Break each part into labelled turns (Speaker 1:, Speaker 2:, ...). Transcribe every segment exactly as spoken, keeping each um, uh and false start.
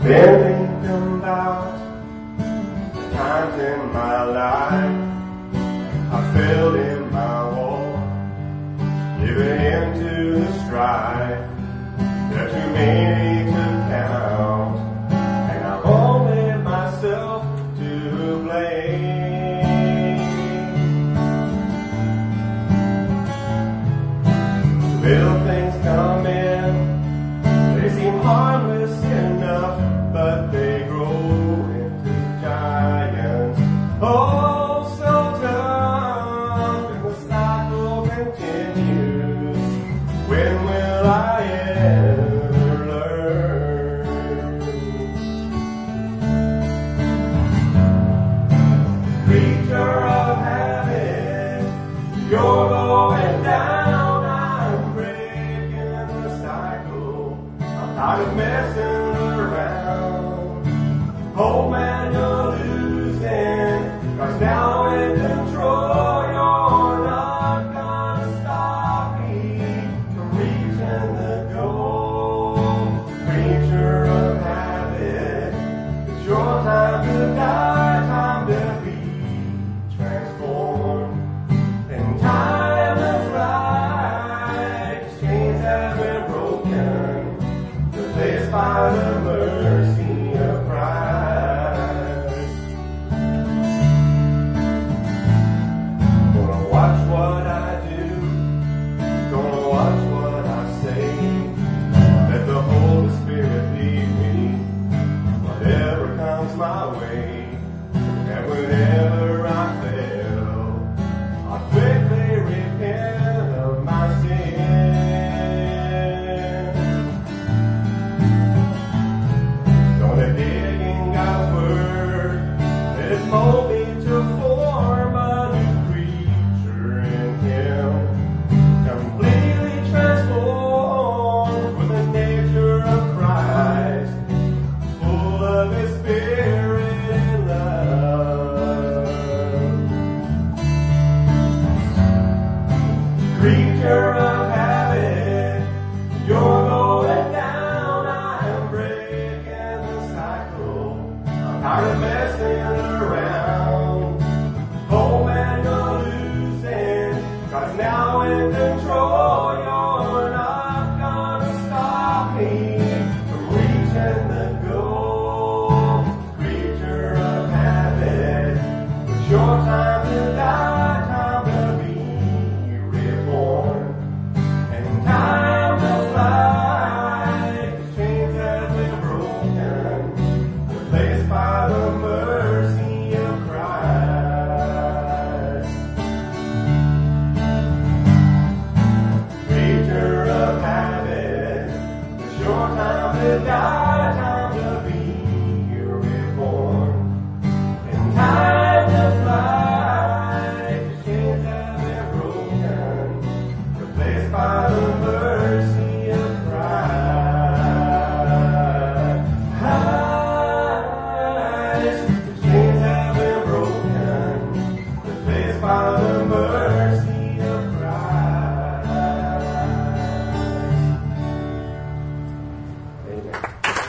Speaker 1: been thinking about the times in my life I filled in my war, giving in to the strife. There are too many to count, and I've only myself to blame. Little things come in, they seem harmless enough, but they grow into giants. Oh, so tough, and the cycle continues. When will I ever learn? Creature of habit, you're going down. I'm breaking the cycle. I'm tired of messing around. Oh man, you're losing, 'cause now in control. You're not gonna stop me from reaching the goal. Creature of habit, it's your time to die, time to be transformed. And time is right, chains have been broken, replaced by the mercy of Christ. Gonna watch what I do, gonna watch what I say. Let the Holy Spirit lead me, whatever comes my way. And whenever I fail, I'll quickly repent of my sin. Gonna dig in God's Word, let it mold me to form a new creature in Him, completely transformed with the nature of Christ, full of His Spirit and love. Creature of habit, you're going down. I'm breaking the cycle. I'm tired of messing around. Oh man, you're losing, 'cause now in control. You're not gonna stop me from reaching the goal. Creature of habit, it's your time to die, time to be reborn. And time will fly, 'cause chains have been broken, replaced by the mercy of Christ. Creature of habit, it's your time to die, time to be reborn. And time will fly, 'cause chains have been broken, replaced by the mercy of Christ. The chains have been broken, replaced by the mercy of Christ. Amen.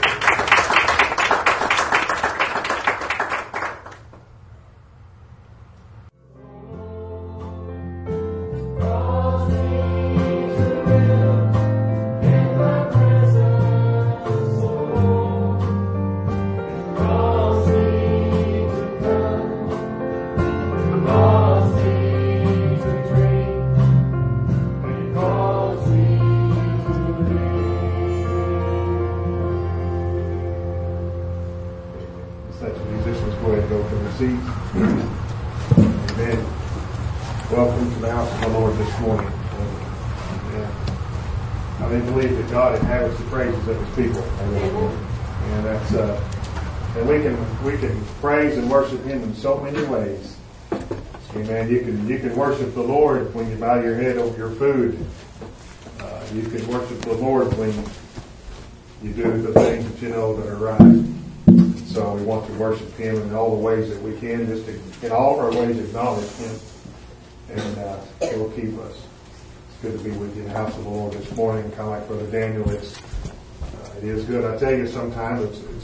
Speaker 2: Let the musicians go ahead and go from their seats. Amen. Welcome to the house of the Lord this morning. Amen. I really believe that God inhabits the praises of His people. Amen. And that's uh, and we can we can praise and worship Him in so many ways. Amen. You can you can worship the Lord when you bow your head over your food. Uh, you can worship the Lord when you do the things that you know that are right. So we want to worship Him in all the ways that we can, just to, in all of our ways acknowledge Him, and uh, He will keep us. It's good to be with you in the house of the Lord this morning, kind of like Brother Daniel is. Uh, it is good. I tell you, sometimes it's, it's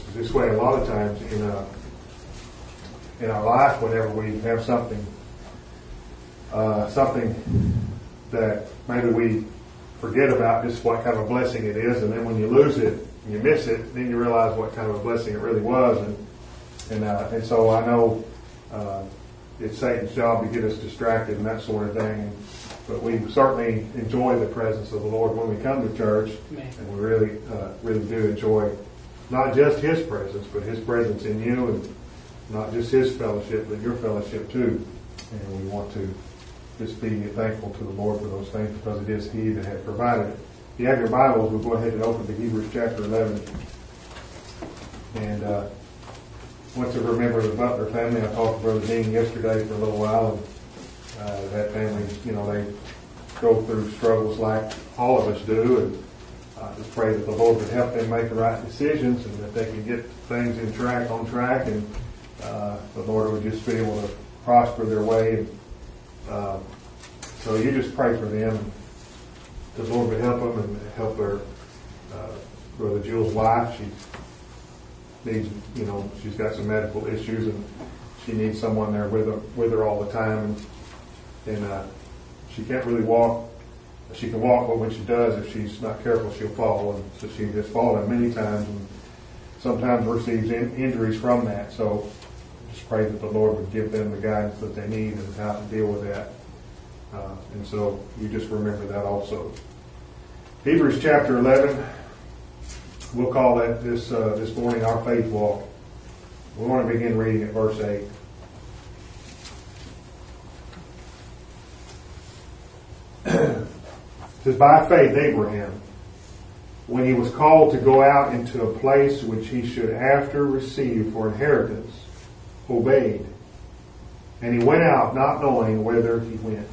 Speaker 2: this way a lot of times in uh, in our life. Whenever we have something, uh, something that maybe we forget about, just what kind of a blessing it is, and then when you lose it, and you miss it, then you realize what kind of a blessing it really was. And and uh, and so I know uh, it's Satan's job to get us distracted and that sort of thing. But we certainly enjoy the presence of the Lord when we come to church, Amen. And we really, uh, really do enjoy not just His presence, but His presence in you, and not just His fellowship, but your fellowship too. And we want to just be thankful to the Lord for those things, because it is He that has provided it. If you have your Bibles, we'll go ahead and open to Hebrews chapter eleven. And uh, I want to remember the Butler family. I talked to Brother Dean yesterday for a little while, and Uh, that family, you know, they go through struggles like all of us do, and I just pray that the Lord would help them make the right decisions, and that they can get things in track, on track, and uh, the Lord would just be able to prosper their way. And, uh, so you just pray for them, and the Lord would help them and help their uh, Brother Jill's wife. She needs, you know, she's got some medical issues, and she needs someone there with her, with her all the time. And, And uh, she can't really walk. She can walk, but when she does, if she's not careful, she'll fall. And so she has fallen many times, and sometimes receives in, injuries from that. So just pray that the Lord would give them the guidance that they need and how to deal with that. Uh, and so you just remember that also. Hebrews chapter eleven. We'll call that this uh, this morning our faith walk. We want to begin reading at verse eight. It says, by faith Abraham, when he was called to go out into a place which he should after receive for inheritance, obeyed. And he went out not knowing whither he went.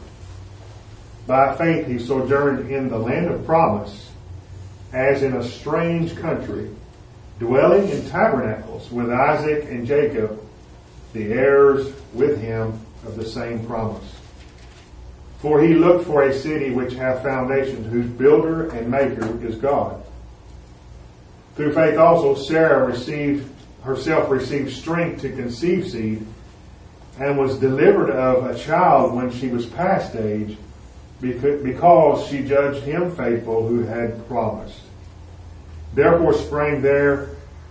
Speaker 2: By faith he sojourned in the land of promise, as in a strange country, dwelling in tabernacles with Isaac and Jacob, the heirs with him of the same promise. For he looked for a city which hath foundations, whose builder and maker is God. Through faith also Sarah received herself received strength to conceive seed, and was delivered of a child when she was past age, because she judged him faithful who had promised. Therefore sprang there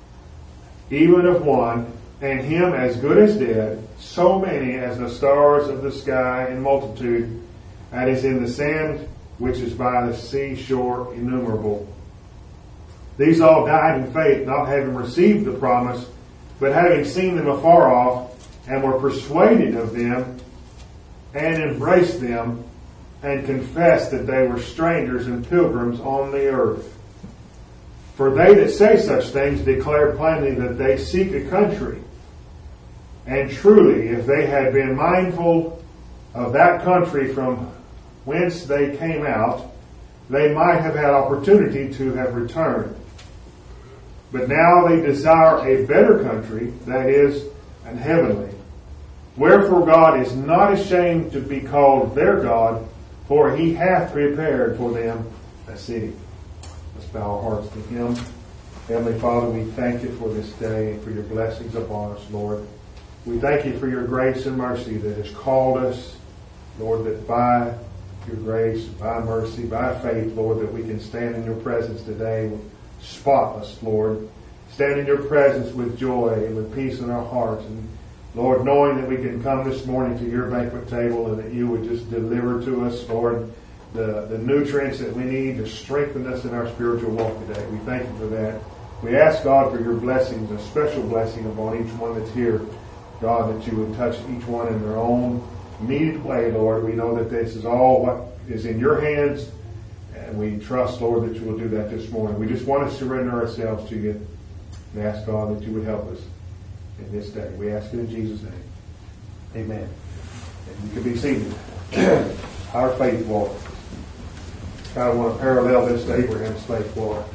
Speaker 2: even of one, and him as good as dead, so many as the stars of the sky in multitude, and is in the sand which is by the seashore innumerable. These all died in faith, not having received the promise, but having seen them afar off, and were persuaded of them, and embraced them, and confessed that they were strangers and pilgrims on the earth. For they that say such things declare plainly that they seek a country. And truly, if they had been mindful of that country from whence they came out, they might have had opportunity to have returned. But now they desire a better country, that is, an heavenly. Wherefore God is not ashamed to be called their God, for he hath prepared for them a city. Let's bow our hearts to him. Heavenly Father, we thank you for this day and for your blessings upon us, Lord. We thank you for your grace and mercy that has called us, Lord, that by your grace, by mercy, by faith, Lord, that we can stand in your presence today spotless, Lord. Stand in your presence with joy and with peace in our hearts. And Lord, knowing that we can come this morning to your banquet table and that you would just deliver to us, Lord, the, the nutrients that we need to strengthen us in our spiritual walk today. We thank you for that. We ask, God, for your blessings, a special blessing upon each one that's here. God, that you would touch each one in their own needed way, Lord. We know that this is all what is in your hands, and we trust, Lord, that you will do that this morning. We just want to surrender ourselves to you and ask, God, that you would help us in this day. We ask it in Jesus' name. Amen. And you can be seated. Our faith walk. Kind of want to parallel this to Abraham's faith walk.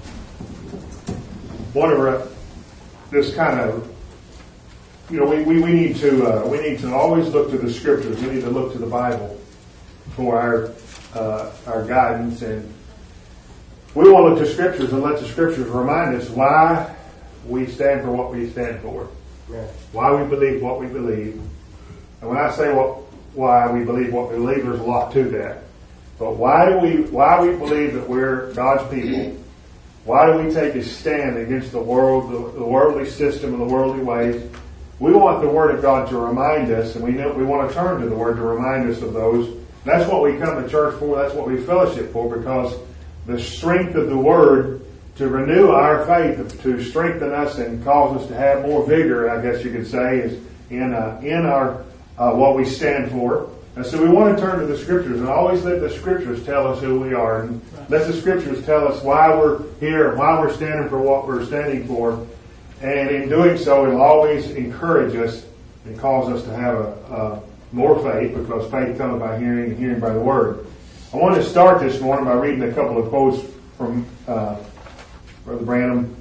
Speaker 2: One of our, this kind of, you know, we, we, we need to uh, we need to always look to the scriptures. We need to look to the Bible for our uh, our guidance, and we want to look to scriptures and let the scriptures remind us why we stand for what we stand for. Why we believe what we believe. And when I say what, why we believe what we believe, there's a lot to that. But why do we, why we believe that we're God's people? Why do we take a stand against the world, the, the worldly system and the worldly ways? We want the Word of God to remind us, and we know, we want to turn to the Word to remind us of those. That's what we come to church for. That's what we fellowship for, because the strength of the Word to renew our faith, to strengthen us and cause us to have more vigor, I guess you could say, is in uh, in our uh, what we stand for. And so we want to turn to the Scriptures and always let the Scriptures tell us who we are, and let the Scriptures tell us why we're here, why we're standing for what we're standing for. And in doing so, it'll always encourage us and cause us to have a, a more faith, because faith comes by hearing and hearing by the Word. I want to start this morning by reading a couple of quotes from uh, Brother Branham,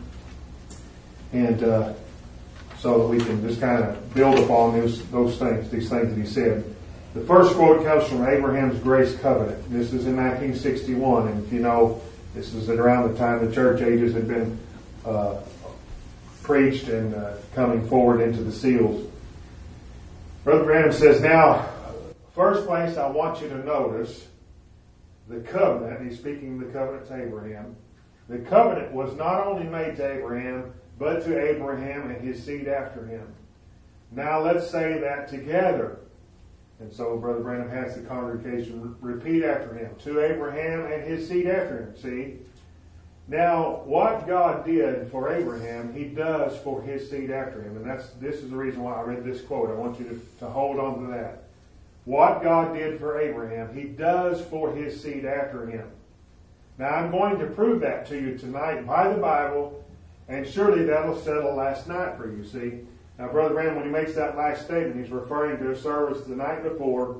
Speaker 2: and uh, so that we can just kind of build upon those, those things, these things that he said. The first quote comes from Abraham's Grace Covenant. This is in nineteen sixty-one, and if you know, this is at around the time the church ages had been uh, preached and uh, coming forward into the seals. Brother Branham says, now, first place I want you to notice the covenant. He's speaking the covenant to Abraham. The covenant was not only made to Abraham, but to Abraham and his seed after him. Now let's say that together. And so Brother Branham has the congregation repeat after him. To Abraham and his seed after him. See? Now, what God did for Abraham, He does for his seed after him. And that's this is the reason why I read this quote. I want you to, to hold on to that. What God did for Abraham, He does for his seed after him. Now, I'm going to prove that to you tonight by the Bible, and surely that'll settle last night for you, see? Now, Brother Branham, when he makes that last statement, he's referring to a service the night before,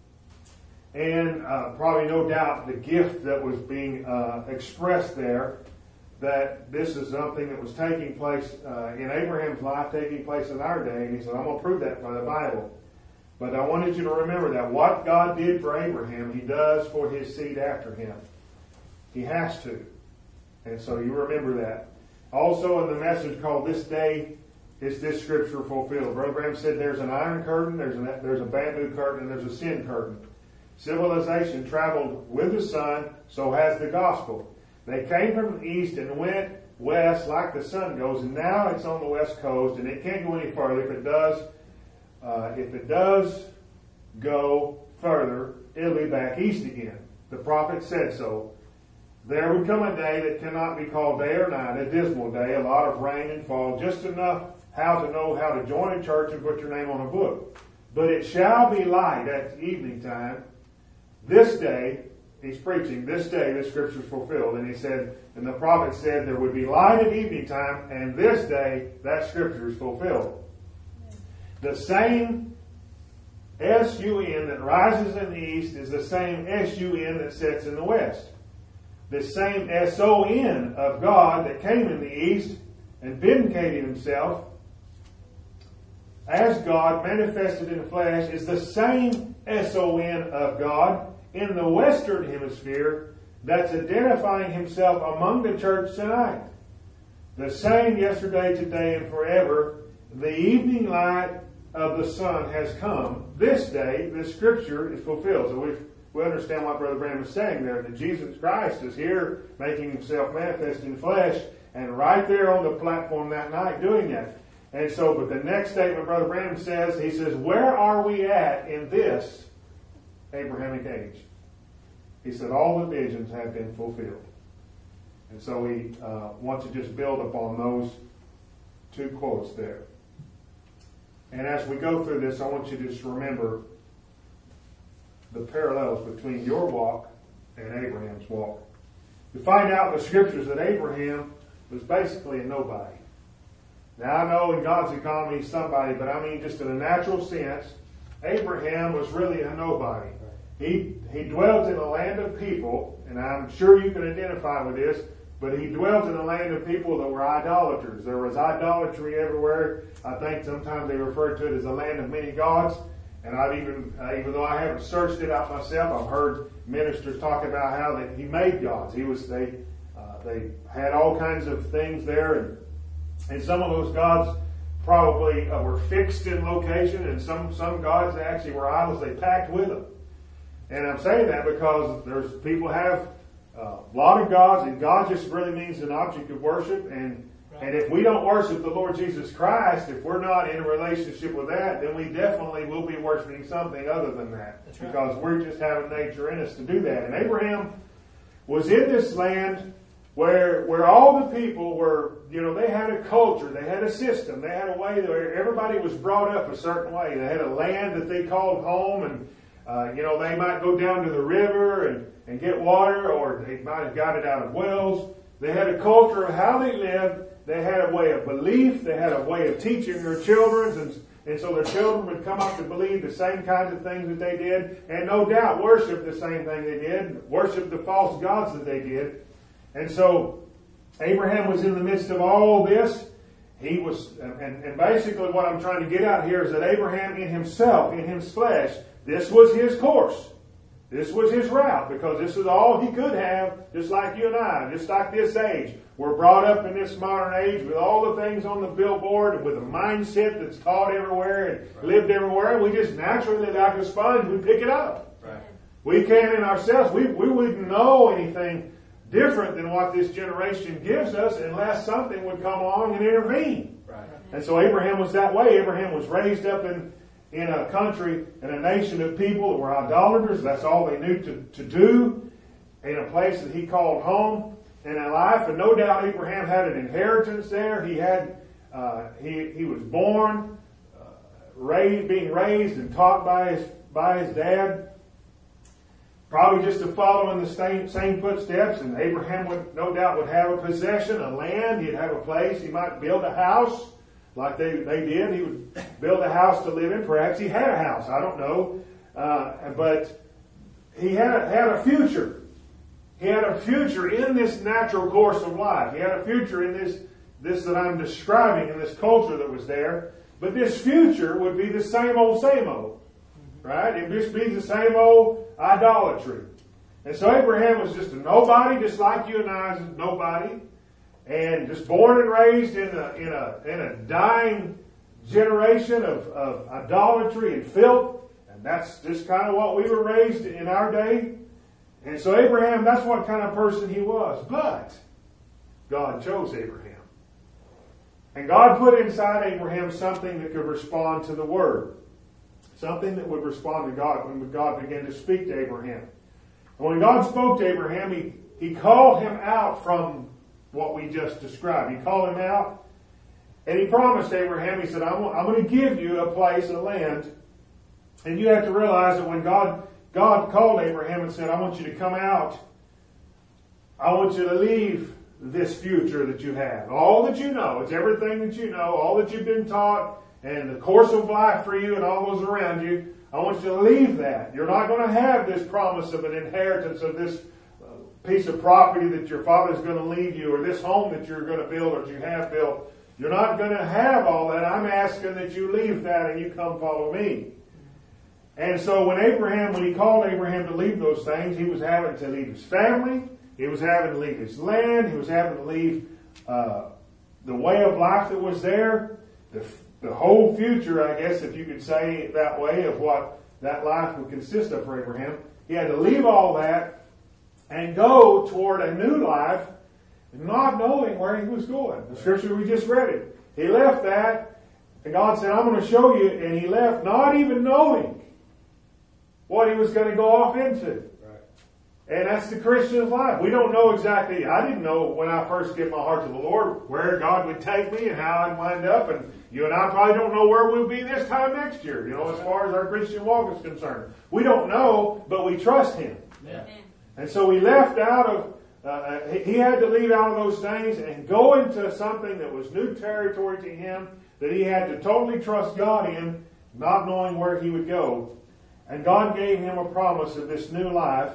Speaker 2: and uh, probably no doubt the gift that was being uh, expressed there, that this is something that was taking place uh, in Abraham's life, taking place in our day, and he said, I'm going to prove that by the Bible. But I wanted you to remember that what God did for Abraham, He does for his seed after him. He has to. And so you remember that. Also in the message called This Day Is This Scripture Fulfilled, Brother Branham said there's an iron curtain, there's, an, there's a bamboo curtain, and there's a sin curtain. Civilization traveled with the sun, so has the gospel. They came from the east and went west like the sun goes, and now it's on the west coast, and it can't go any further. If it does, uh, if it does go further, it'll be back east again. The prophet said so. There would come a day that cannot be called day or night, a dismal day, a lot of rain and fall, just enough how to know how to join a church and put your name on a book. But it shall be light at evening time. This day, he's preaching, this day the scripture is fulfilled. And he said, and the prophet said there would be light at evening time, and this day that scripture is fulfilled. The same S U N that rises in the east is the same S U N that sets in the west. The same S O N of God that came in the east and vindicated Himself as God manifested in the flesh is the same S O N of God in the western hemisphere that's identifying Himself among the church tonight. The same yesterday, today, and forever. The evening light of the sun has come. This day, this scripture is fulfilled. So we've We understand what Brother Branham is saying there, that Jesus Christ is here making Himself manifest in flesh, and right there on the platform that night doing that. And so, but the next statement Brother Branham says, he says, where are we at in this Abrahamic age? He said, all the visions have been fulfilled. And so we uh, want to just build upon those two quotes there. And as we go through this, I want you to just remember the parallels between your walk and Abraham's walk. You find out in the scriptures that Abraham was basically a nobody. Now I know in God's economy he's somebody, but I mean just in a natural sense, Abraham was really a nobody. He he dwelt in a land of people, and I'm sure you can identify with this, but he dwelt in a land of people that were idolaters. There was idolatry everywhere. I think sometimes they refer to it as a land of many gods. And I've even, uh, even though I haven't searched it out myself, I've heard ministers talk about how that he made gods. He was, they, uh, they had all kinds of things there, and And some of those gods probably uh, were fixed in location, and some, some gods actually were idols they packed with them. And I'm saying that because there's people have uh, a lot of gods, and God just really means an object of worship. And and if we don't worship the Lord Jesus Christ, if we're not in a relationship with that, then we definitely will be worshiping something other than that. That's right. Because we're just having nature in us to do that. And Abraham was in this land where where all the people were, you know, they had a culture, they had a system, they had a way where everybody was brought up a certain way. They had a land that they called home, and uh, you know, they might go down to the river and, and get water, or they might have got it out of wells. They had a culture of how they lived. They had a way of belief. They had a way of teaching their children, and, and so their children would come up to believe the same kinds of things that they did, and no doubt worship the same thing they did, worship the false gods that they did. And so Abraham was in the midst of all this. He was, and, and basically what I'm trying to get out here is that Abraham in himself, in his flesh, this was his course. This was his route, because this is all he could have, just like you and I, just like this age. We're brought up in this modern age with all the things on the billboard, with a mindset that's taught everywhere and right. lived everywhere. We just naturally, like a sponge, we pick it up. Right. We can't in ourselves. We, we wouldn't know anything different than what this generation gives us unless something would come along and intervene. Right. And so Abraham was that way. Abraham was raised up in in a country and a nation of people that were idolaters. That's all they knew to, to do, in a place that he called home and in life. And no doubt Abraham had an inheritance there. He had, uh, he, he was born, uh, raised, being raised and taught by his, by his dad. Probably just to follow in the same, same footsteps. And Abraham would, no doubt, would have a possession, a land. He'd have a place. He might build a house. Like they, they did. He would build a house to live in. Perhaps he had a house. I don't know. Uh, but he had a, had a future. He had a future in this natural course of life. He had a future in this, this that I'm describing, in this culture that was there. But this future would be the same old, same old. Right? It would just be the same old idolatry. And so Abraham was just a nobody, just like you and I is a nobody. And just born and raised in a in a in a dying generation of, of idolatry and filth. And that's just kind of what we were raised in our day. And so Abraham, that's what kind of person he was. But God chose Abraham. And God put inside Abraham something that could respond to the Word. Something that would respond to God when God began to speak to Abraham. And when God spoke to Abraham, he, he called him out from what we just described. He called him out, and he promised Abraham, he said, I'm, I'm going to give you a place, a land. And you have to realize that when God, God called Abraham and said, I want you to come out, I want you to leave this future that you have. All that you know, it's everything that you know, all that you've been taught, and the course of life for you and all those around you. I want you to leave that. You're not going to have this promise of an inheritance of this piece of property that your father's going to leave you, or this home that you're going to build or that you have built. You're not going to have all that. I'm asking that you leave that and you come follow me. And so when Abraham, when he called Abraham to leave those things, he was having to leave his family. He was having to leave his land. He was having to leave uh, the way of life that was there. The, the whole future, I guess, if you could say it that way, of what that life would consist of for Abraham. He had to leave all that and go toward a new life, not knowing where he was going. The scripture, we just read it. He left that, and God said, I'm going to show you, and he left not even knowing what he was going to go off into. Right. And that's the Christian's life. We don't know exactly. I didn't know when I first gave my heart to the Lord where God would take me and how I'd wind up, and you and I probably don't know where we'll be this time next year, you know, as far as our Christian walk is concerned. We don't know, but we trust him. Yeah. And so he left out of, uh, he had to leave out of those things and go into something that was new territory to him, that he had to totally trust God in, not knowing where he would go. And God gave him a promise of this new life.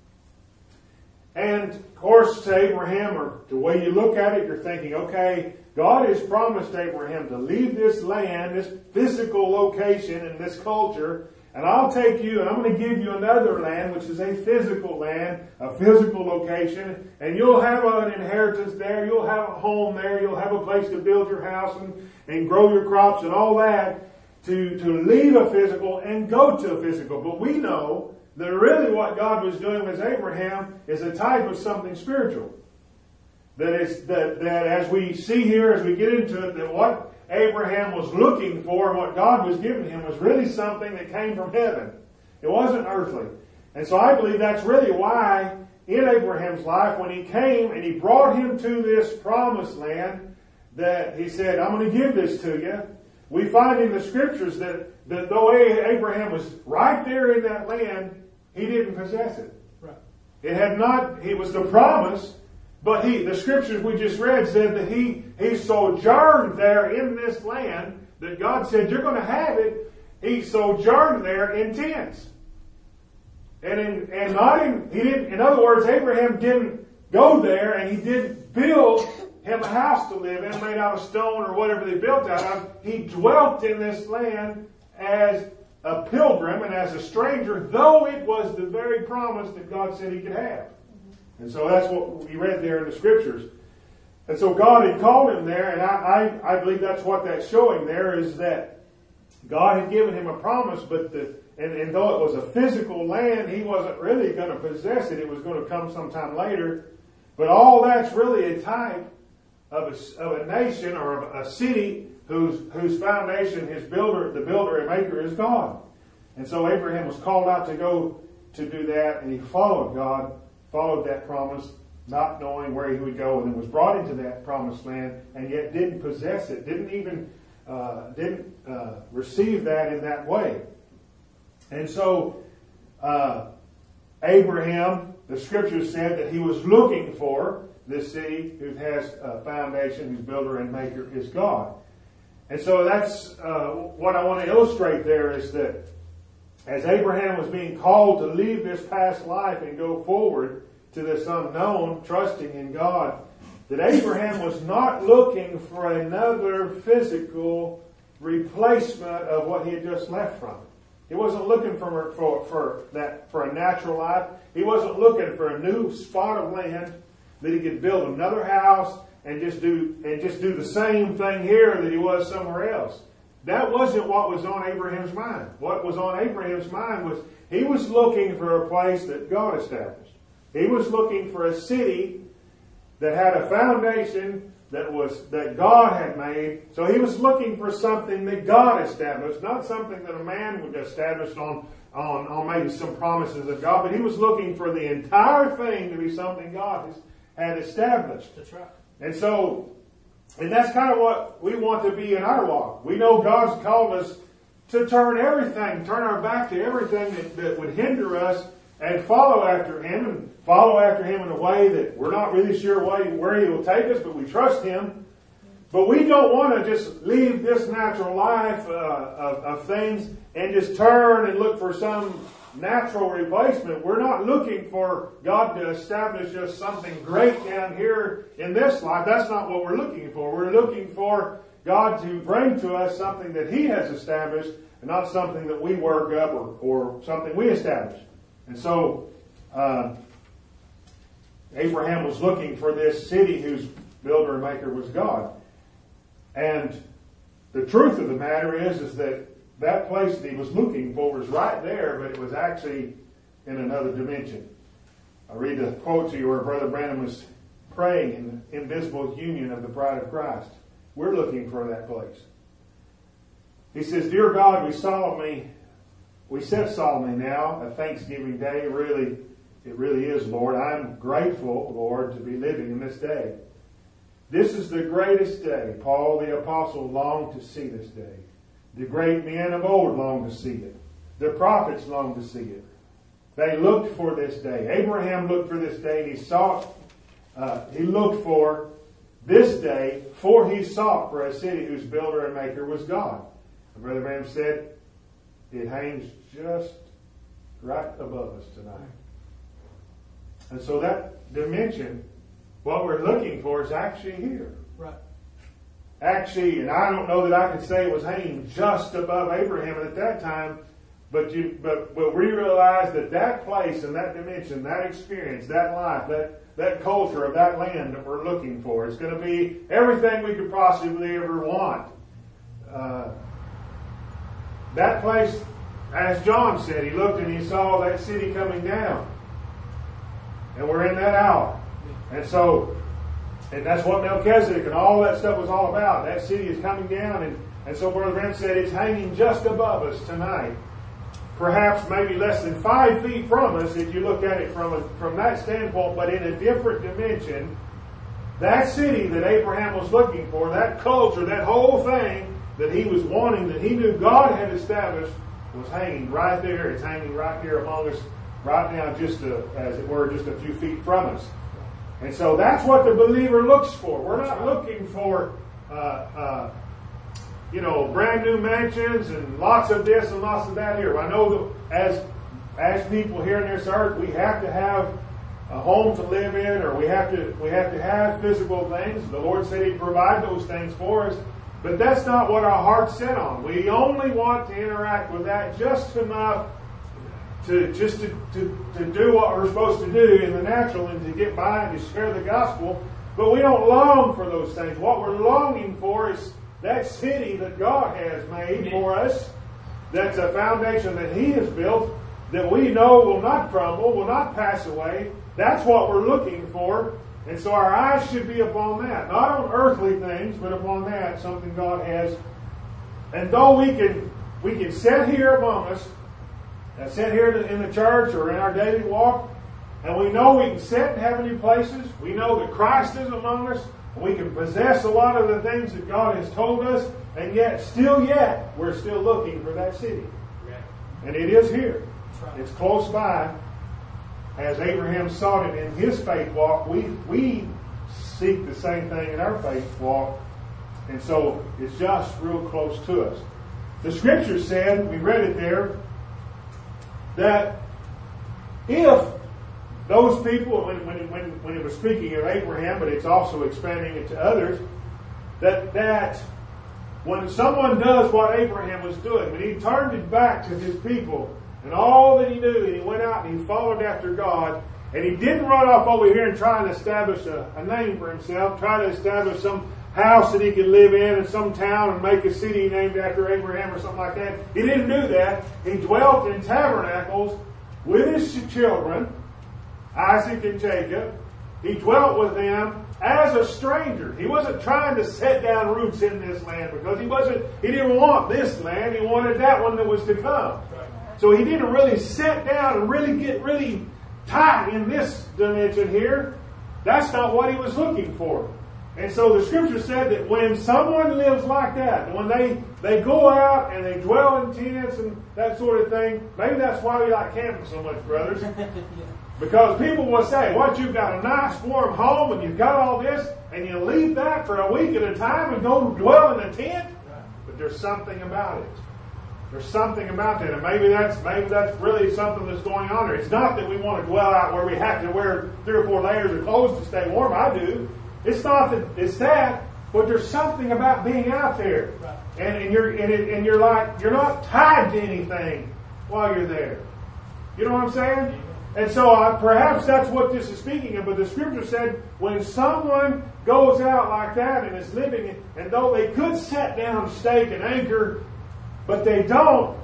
Speaker 2: And, of course, to Abraham, or the way you look at it, you're thinking, okay, God has promised Abraham to leave this land, this physical location and this culture, and I'll take you and I'm going to give you another land, which is a physical land, a physical location, and you'll have an inheritance there, you'll have a home there, you'll have a place to build your house and, and grow your crops and all that, to, to leave a physical and go to a physical. But we know that really what God was doing with Abraham is a type of something spiritual. That is that, that as we see here, as we get into it, that what Abraham was looking for and what God was giving him was really something that came from heaven. It wasn't earthly. And so I believe that's really why in Abraham's life, when he came and he brought him to this promised land, that he said, I'm going to give this to you. We find in the scriptures that, that though Abraham was right there in that land, he didn't possess it.
Speaker 3: Right.
Speaker 2: It had not, it was the promise, but he, the scriptures we just read said that he, he sojourned there in this land, that God said, you're going to have it. He sojourned there in tents. And in, and not in, he didn't, in other words, Abraham didn't go there and he didn't build him a house to live in, made out of stone or whatever they built out of. He dwelt in this land as a pilgrim and as a stranger, though it was the very promise that God said he could have. And so that's what we read there in the scriptures. And so God had called him there, and I, I, I believe that's what that's showing there, is that God had given him a promise, but the, and, and though it was a physical land, he wasn't really going to possess it. It was going to come sometime later. But all that's really a type of a, of a nation or of a city whose, whose foundation, his builder, the builder and maker is God. And so Abraham was called out to go to do that, and he followed God, followed that promise, not knowing where he would go, and then was brought into that promised land, and yet didn't possess it, didn't even uh, didn't uh, receive that in that way. And so uh, Abraham, the scriptures said that he was looking for this city who has a foundation, whose builder and maker is God. And so that's uh, what I want to illustrate there, is that as Abraham was being called to leave this past life and go forward to this unknown, trusting in God, that Abraham was not looking for another physical replacement of what he had just left from. He wasn't looking for, for, for, that, for a natural life. He wasn't looking for a new spot of land that he could build another house and just do, and just do the same thing here that he was somewhere else. That wasn't what was on Abraham's mind. What was on Abraham's mind was he was looking for a place that God established. He was looking for a city that had a foundation that was that God had made. So he was looking for something that God established, not something that a man would establish on, on, on maybe some promises of God, but he was looking for the entire thing to be something God has, had established.
Speaker 3: That's right.
Speaker 2: And so, and that's kind of what we want to be in our walk. We know God's called us to turn everything, turn our back to everything that, that would hinder us, and follow after Him, and follow after Him in a way that we're not really sure where He will take us, but we trust Him. But we don't want to just leave this natural life uh, of, of things and just turn and look for some natural replacement. We're not looking for God to establish us something great down here in this life. That's not what we're looking for. We're looking for God to bring to us something that He has established, and not something that we work up or, or something we establish. And so uh, Abraham was looking for this city whose builder and maker was God. And the truth of the matter is, is that that place that he was looking for was right there, but it was actually in another dimension. I'll read a quote to you where Brother Branham was praying in the invisible union of the bride of Christ. We're looking for that place. He says, "Dear God, we solemnly, we set solemnly now a Thanksgiving day. Really, it really is, Lord. I'm grateful, Lord, to be living in this day. This is the greatest day. Paul the Apostle longed to see this day. The great men of old longed to see it. The prophets longed to see it. They looked for this day. Abraham looked for this day, and he sought, uh, he looked for this day, for he sought for a city whose builder and maker was God." And Brother Branham said, it hangs just right above us tonight. And so that dimension, what we're looking for, is actually here.
Speaker 3: Right.
Speaker 2: Actually, and I don't know that I can say it was hanging just above Abraham at that time, but you, but, but we realize that that place and that dimension, that experience, that life, that, that culture of that land that we're looking for, it's going to be everything we could possibly ever want. Uh, that place, as John said, he looked and he saw that city coming down. And we're in that hour. And so, and that's what Melchizedek and all that stuff was all about. That city is coming down, and, and so Brother Brent said it's hanging just above us tonight. Perhaps maybe less than five feet from us if you look at it from a, from that standpoint, but in a different dimension. That city that Abraham was looking for, that culture, that whole thing that he was wanting, that he knew God had established, was hanging right there. It's hanging right here among us right now, just a, as it were, just a few feet from us. And so that's what the believer looks for. We're not looking for, uh, uh, you know, brand new mansions and lots of this and lots of that here. I know that as as people here on this earth, we have to have a home to live in, or we have to we have to have physical things. The Lord said He'd provide those things for us, but that's not what our heart's set on. We only want to interact with that just enough to just to, to, to do what we're supposed to do in the natural and to get by and to share the gospel. But we don't long for those things. What we're longing for is that city that God has made for us. That's a foundation that He has built that we know will not crumble, will not pass away. That's what we're looking for. And so our eyes should be upon that. Not on earthly things, but upon that, something God has. And though we can we can sit here among us, and sit here in the church or in our daily walk, and we know we can sit in heavenly places. We know that Christ is among us. And we can possess a lot of the things that God has told us. And yet, still yet, we're still looking for that city. And it is here. It's close by. As Abraham sought it in his faith walk, we, we seek the same thing in our faith walk. And so it's just real close to us. The Scripture said, we read it there, that if those people, when, when, when, when it was speaking of Abraham, but it's also expanding it to others, that, that when someone does what Abraham was doing, when he turned his back to his people and all that he knew, and he went out and he followed after God, and he didn't run off over here and try and establish a, a name for himself, try to establish some house that he could live in in some town and make a city named after Abraham or something like that. He didn't do that. He dwelt in tabernacles with his children, Isaac and Jacob. He dwelt with them as a stranger. He wasn't trying to set down roots in this land because he wasn't, he didn't want this land. He wanted that one that was to come. So he didn't really sit down and really get really tight in this dimension here. That's not what he was looking for. And so the Scripture said that when someone lives like that, when they, they go out and they dwell in tents and that sort of thing, maybe that's why we like camping so much, brothers. Because people will say, what, you've got a nice warm home and you've got all this, and you leave that for a week at a time and go dwell in a tent? But there's something about it. There's something about that. And maybe that's maybe that's really something that's going on there. It's not that we want to dwell out where we have to wear three or four layers of clothes to stay warm. I do. It's not that it's that, but there's something about being out there, right. and, and you're and, it, and you're like you're not tied to anything while you're there. You know what I'm saying? And so uh, perhaps that's what this is speaking of. But the Scripture said when someone goes out like that and is living, and though they could set down stake and anchor, but they don't,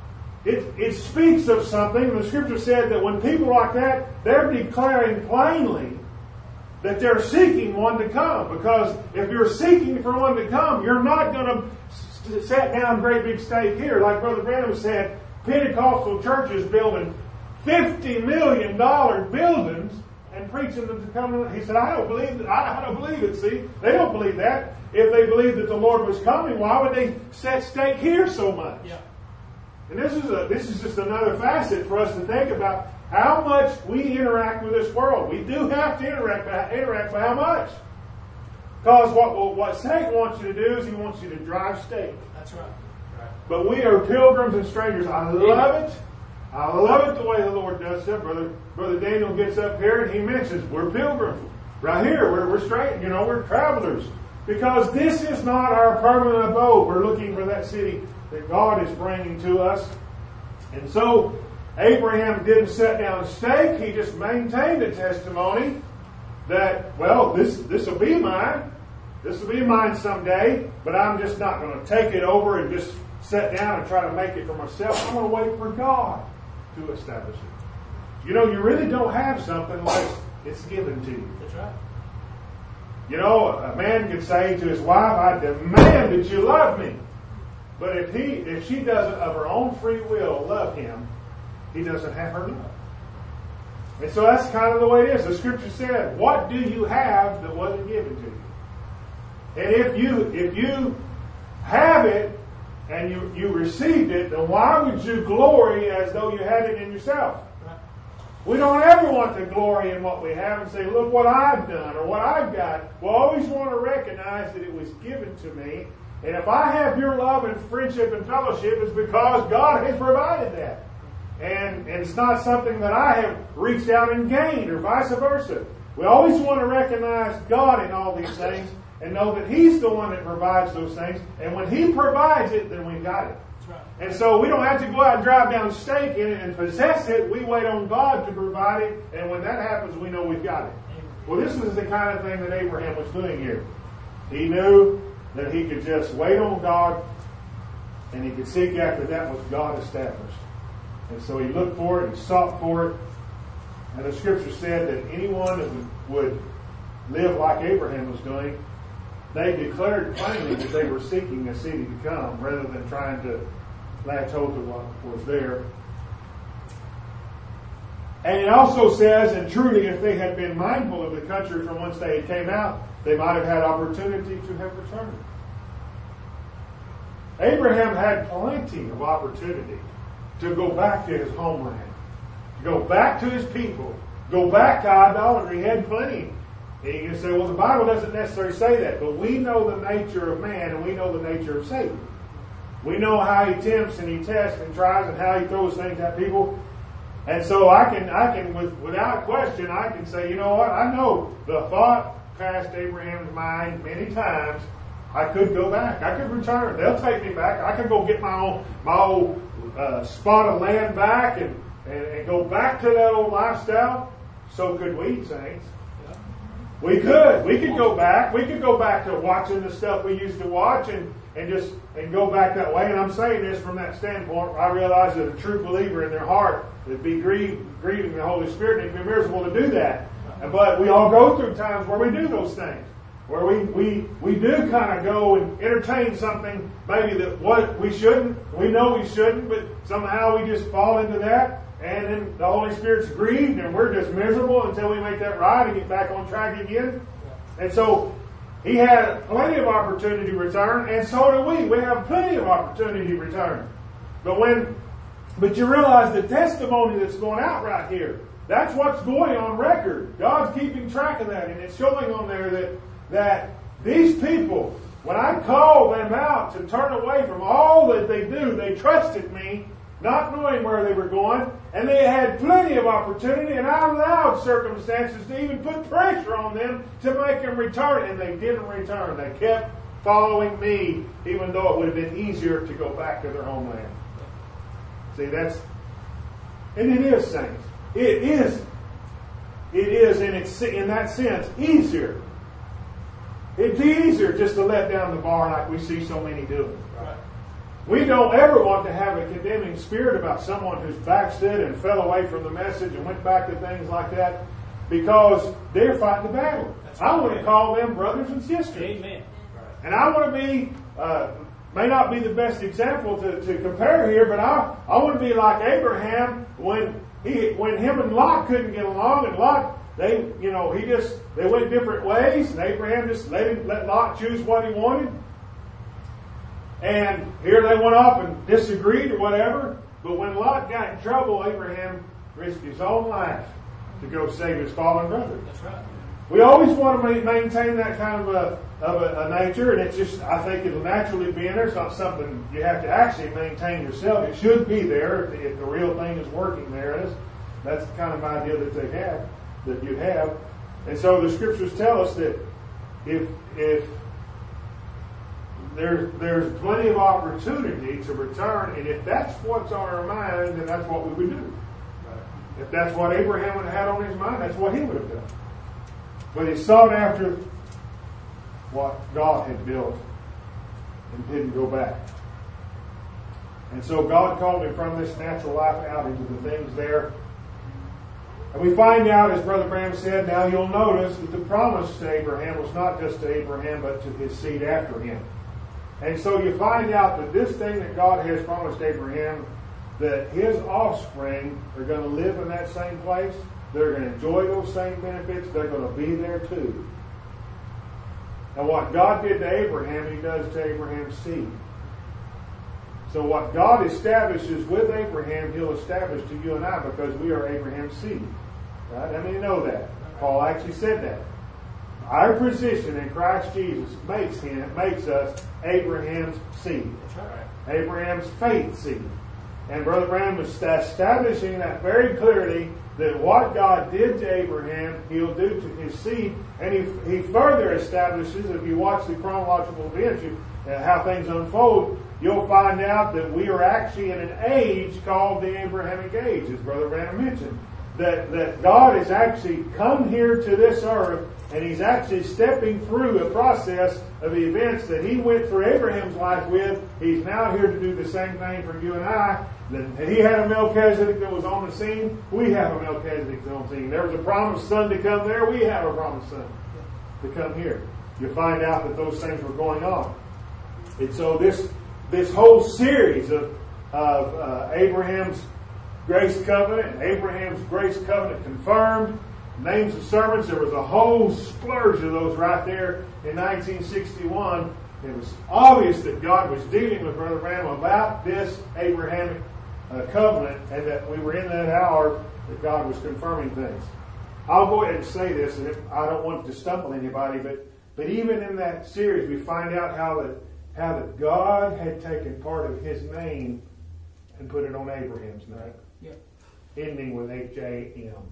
Speaker 2: it it speaks of something. The Scripture said that when people like that, they're declaring plainly that they're seeking one to come. Because if you're seeking for one to come, you're not going to set down great big stake here. Like Brother Branham said, Pentecostal churches building fifty million dollars buildings and preaching them to come. He said, I don't believe that. I don't believe it. See, they don't believe that. If they believed that the Lord was coming, why would they set stake here so much? Yeah. And this is a this is just another facet for us to think about. How much we interact with this world. We do have to interact, interact, but how much? Because what what Satan wants you to do is he wants you to drive stake.
Speaker 3: That's right. right.
Speaker 2: But we are pilgrims and strangers. I love it. I love it the way the Lord does it. Brother Brother Daniel gets up here and he mentions we're pilgrims. Right here, we're we're straight. You know, we're travelers. Because this is not our permanent abode. We're looking for that city that God is bringing to us. And so Abraham didn't set down a stake. He just maintained the testimony that, well, this this will be mine. This will be mine someday, but I'm just not going to take it over and just sit down and try to make it for myself. I'm going to wait for God to establish it. You know, you really don't have something unless it's given to you.
Speaker 3: That's right.
Speaker 2: You know, a man could say to his wife, I demand that you love me. But if he, if she doesn't of her own free will love him, he doesn't have her love. And so that's kind of the way it is. The scripture said, what do you have that wasn't given to you? And if you if you have it and you, you received it, then why would you glory as though you had it in yourself? We don't ever want to glory in what we have and say, look what I've done or what I've got. We always want to recognize that it was given to me. And if I have your love and friendship and fellowship, it's because God has provided that. And, and it's not something that I have reached out and gained or vice versa. We always want to recognize God in all these things and know that He's the one that provides those things. And when He provides it, then we've got it. Right. And so we don't have to go out and drive down stake in it and possess it. We wait on God to provide it. And when that happens, we know we've got it. Well, this is the kind of thing that Abraham was doing here. He knew that he could just wait on God and he could seek after that which God established. And so he looked for it, he sought for it. And the scripture said that anyone that would live like Abraham was doing, they declared plainly that they were seeking a city to come rather than trying to latch hold to what was there. And it also says, and truly if they had been mindful of the country from whence they had came out, they might have had opportunity to have returned. Abraham had plenty of opportunity to go back to his homeland, to go back to his people, go back to idolatry. He had plenty. And you can say, well, the Bible doesn't necessarily say that, but we know the nature of man and we know the nature of Satan. We know how he tempts and he tests and tries and how he throws things at people. And so I can, I can, with, without question, I can say, you know what? I know the thought passed Abraham's mind many times. I could go back. I could return. They'll take me back. I could go get my own, my old uh, spot of land back and, and, and go back to that old lifestyle. So could we, saints. We could. We could go back. We could go back to watching the stuff we used to watch and, and just and go back that way. And I'm saying this from that standpoint. I realize that a true believer in their heart would be grieved, grieving the Holy Spirit, and it'd be miserable to do that. But we all go through times where we do those things, where we we, we do kind of go and entertain something maybe that what we shouldn't. We know we shouldn't, but somehow we just fall into that. And then the Holy Spirit's grieved and we're just miserable until we make that right and get back on track again. And so he had plenty of opportunity to return, and so do we. We have plenty of opportunity to return. But when, but you realize the testimony that's going out right here, that's what's going on record. God's keeping track of that, and it's showing on there that, that these people, when I called them out to turn away from all that they do, they trusted me, not knowing where they were going, and they had plenty of opportunity, and I allowed circumstances to even put pressure on them to make them return, and they didn't return. They kept following me, even though it would have been easier to go back to their homeland. See, that's, and it is, saints. It is, it is in, its, in that sense, easier. It'd be easier just to let down the bar like we see so many doing. Right? We don't ever want to have a condemning spirit about someone who's backslid and fell away from the message and went back to things like that because they're fighting the battle. That's I want to call them brothers and sisters.
Speaker 3: Amen.
Speaker 2: And I want to be, uh, may not be the best example to, to compare here, but I, I want to be like Abraham when he, when him and Lot couldn't get along, and Lot, they, you know, he just, they went different ways, and Abraham just let him, let Lot choose what he wanted. And here they went off and disagreed or whatever. But when Lot got in trouble, Abraham risked his own life to go save his fallen brother.
Speaker 3: That's right.
Speaker 2: We always want to maintain that kind of a, of a, a nature, and it's just, I think it'll naturally be in there. It's not something you have to actually maintain yourself. It should be there if the, if the real thing is working there. That's, that's the kind of idea that they have, that you have. And so the scriptures tell us that if if there's, there's plenty of opportunity to return, and if that's what's on our mind, then that's what we would do. If that's what Abraham would have had on his mind, that's what he would have done. But he sought after what God had built and didn't go back. And so God called him from this natural life out into the things there. And we find out, as Brother Branham said, now you'll notice that the promise to Abraham was not just to Abraham, but to his seed after him. And so you find out that this thing that God has promised Abraham, that his offspring are going to live in that same place. They're going to enjoy those same benefits. They're going to be there too. And what God did to Abraham, he does to Abraham's seed. So what God establishes with Abraham, he'll establish to you and I, because we are Abraham's seed. Right? I mean, you know that. Paul actually said that. Our position in Christ Jesus makes him, makes us Abraham's seed. That's right. Abraham's faith seed. And Brother Branham was establishing that very clearly, that what God did to Abraham, he'll do to his seed. And he, he further establishes, if you watch the chronological events, you, uh, how things unfold, you'll find out that we are actually in an age called the Abrahamic age, as Brother Branham mentioned. That, that God has actually come here to this earth, and he's actually stepping through a process of the events that he went through Abraham's life with. He's now here to do the same thing for you and I. That he had a Melchizedek that was on the scene. We have a Melchizedek that's on the scene. There was a promised son to come there. We have a promised son to come here. You find out that those things were going on. And so this this whole series of, of uh, Abraham's grace covenant, Abraham's grace covenant confirmed, names of servants, there was a whole splurge of those right there in nineteen sixty-one. It was obvious that God was dealing with Brother Branham about this Abrahamic uh, covenant, and that we were in that hour that God was confirming things. I'll go ahead and say this, and if, I don't want to stumble anybody, but but even in that series, we find out how that how that God had taken part of his name and put it on Abraham's name, yep. Ending with H A M.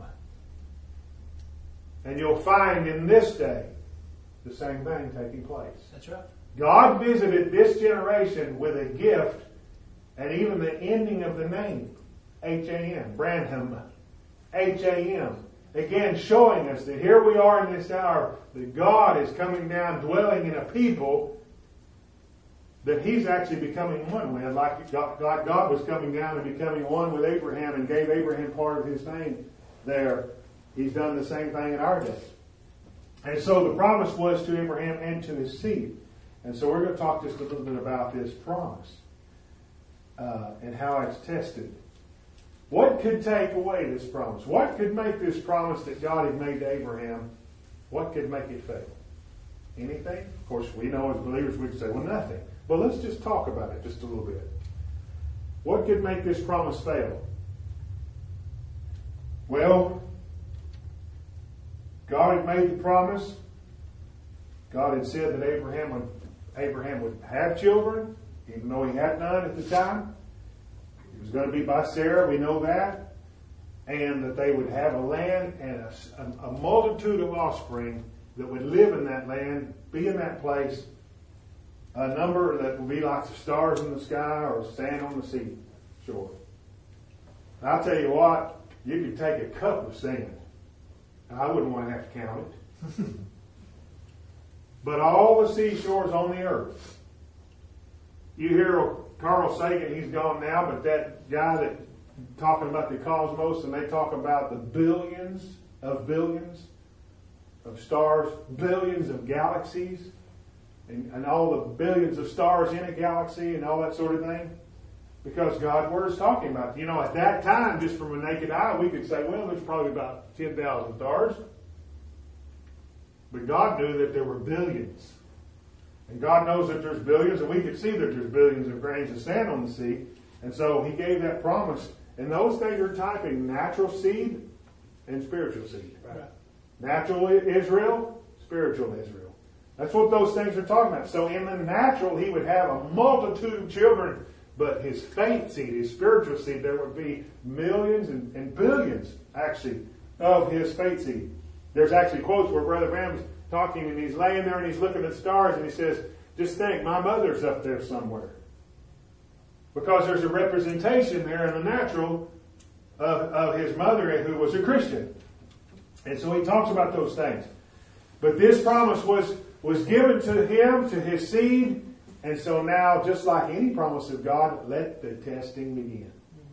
Speaker 2: And you'll find in this day the same thing taking place. That's right. God visited this generation with a gift, and even the ending of the name, H A M, Branham, H A M. Again, showing us that here we are in this hour, that God is coming down, dwelling in a people that he's actually becoming one with, like God, like God was coming down and becoming one with Abraham and gave Abraham part of his name there. He's done the same thing in our day. And so the promise was to Abraham and to his seed. And so we're going to talk just a little bit about this promise uh, and how it's tested. What could take away this promise? What could make this promise that God had made to Abraham, what could make it fail? Anything? Of course, we know as believers we can say, well, nothing. But let's just talk about it just a little bit. What could make this promise fail? Well, God had made the promise. God had said that Abraham would, Abraham would have children, even though he had none at the time. It was going to be by Sarah, we know that. And that they would have a land and a, a, a multitude of offspring that would live in that land, be in that place, a number that would be like the stars in the sky or sand on the sea shore. And I'll tell you what, you could take a cup of sand. I wouldn't want to have to count it. But all the seashores on the earth. You hear Carl Sagan, he's gone now, but that guy that talking about the cosmos, and they talk about the billions of billions of stars, billions of galaxies, and, and all the billions of stars in a galaxy and all that sort of thing. Because God's Word is talking about it. You know, at that time, just from a naked eye, we could say, well, there's probably about ten thousand stars. But God knew that there were billions. And God knows that there's billions, and we could see that there's billions of grains of sand on the sea. And so He gave that promise. And those things are typing natural seed and spiritual seed. Right? Natural Israel, spiritual Israel. That's what those things are talking about. So in the natural, He would have a multitude of children. But his faith seed, his spiritual seed, there would be millions and, and billions, actually, of his faith seed. There's actually quotes where Brother Branham's talking and he's laying there and he's looking at the stars and he says, just think, my mother's up there somewhere. Because there's a representation there in the natural of, of his mother who was a Christian. And so he talks about those things. But this promise was, was given to him, to his seed. And so now, just like any promise of God, let the testing begin.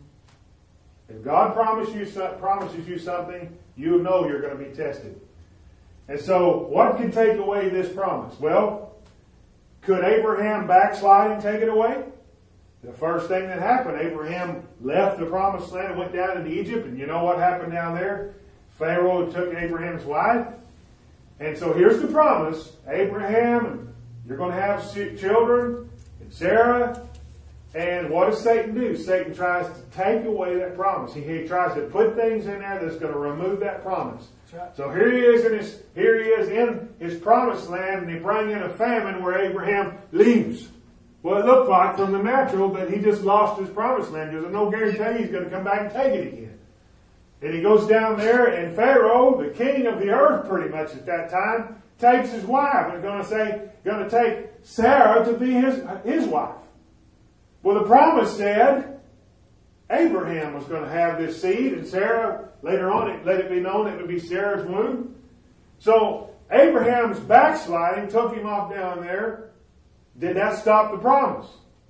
Speaker 2: If God promises you, promises you something, you know you're going to be tested. And so, what can take away this promise? Well, could Abraham backslide and take it away? The first thing that happened, Abraham left the promised land and went down into Egypt. And you know what happened down there? Pharaoh took Abraham's wife. And so here's the promise. Abraham, you're going to have children, and Sarah. And what does Satan do? Satan tries to take away that promise. He, he tries to put things in there that's going to remove that promise. Right. So here he is in his here he is in his promised land, and they bring in a famine where Abraham leaves. Well, it looked like from the natural that he just lost his promised land. There's no guarantee he's going to come back and take it again. And he goes down there, and Pharaoh, the king of the earth pretty much at that time, takes his wife and is going to say, going to take Sarah to be his, his wife. Well, the promise said Abraham was going to have this seed, and Sarah, later on, it, let it be known it would be Sarah's womb. So Abraham's backsliding took him off down there. Did that stop the promise?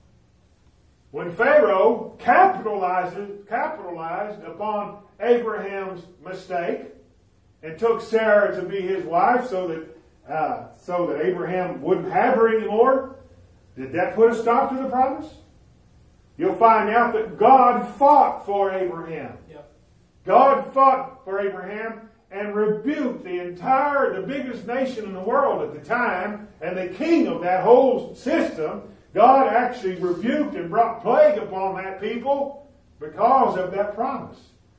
Speaker 2: When Pharaoh capitalized, capitalized upon Abraham's mistake and took Sarah to be his wife so that, uh, so that Abraham wouldn't have her anymore, did that put a stop to the promise? You'll find out that God fought for Abraham. Yep. God fought for Abraham and rebuked the entire, the biggest nation in the world at the time, and the king of that whole system. God actually rebuked and brought plague upon that people because of that promise.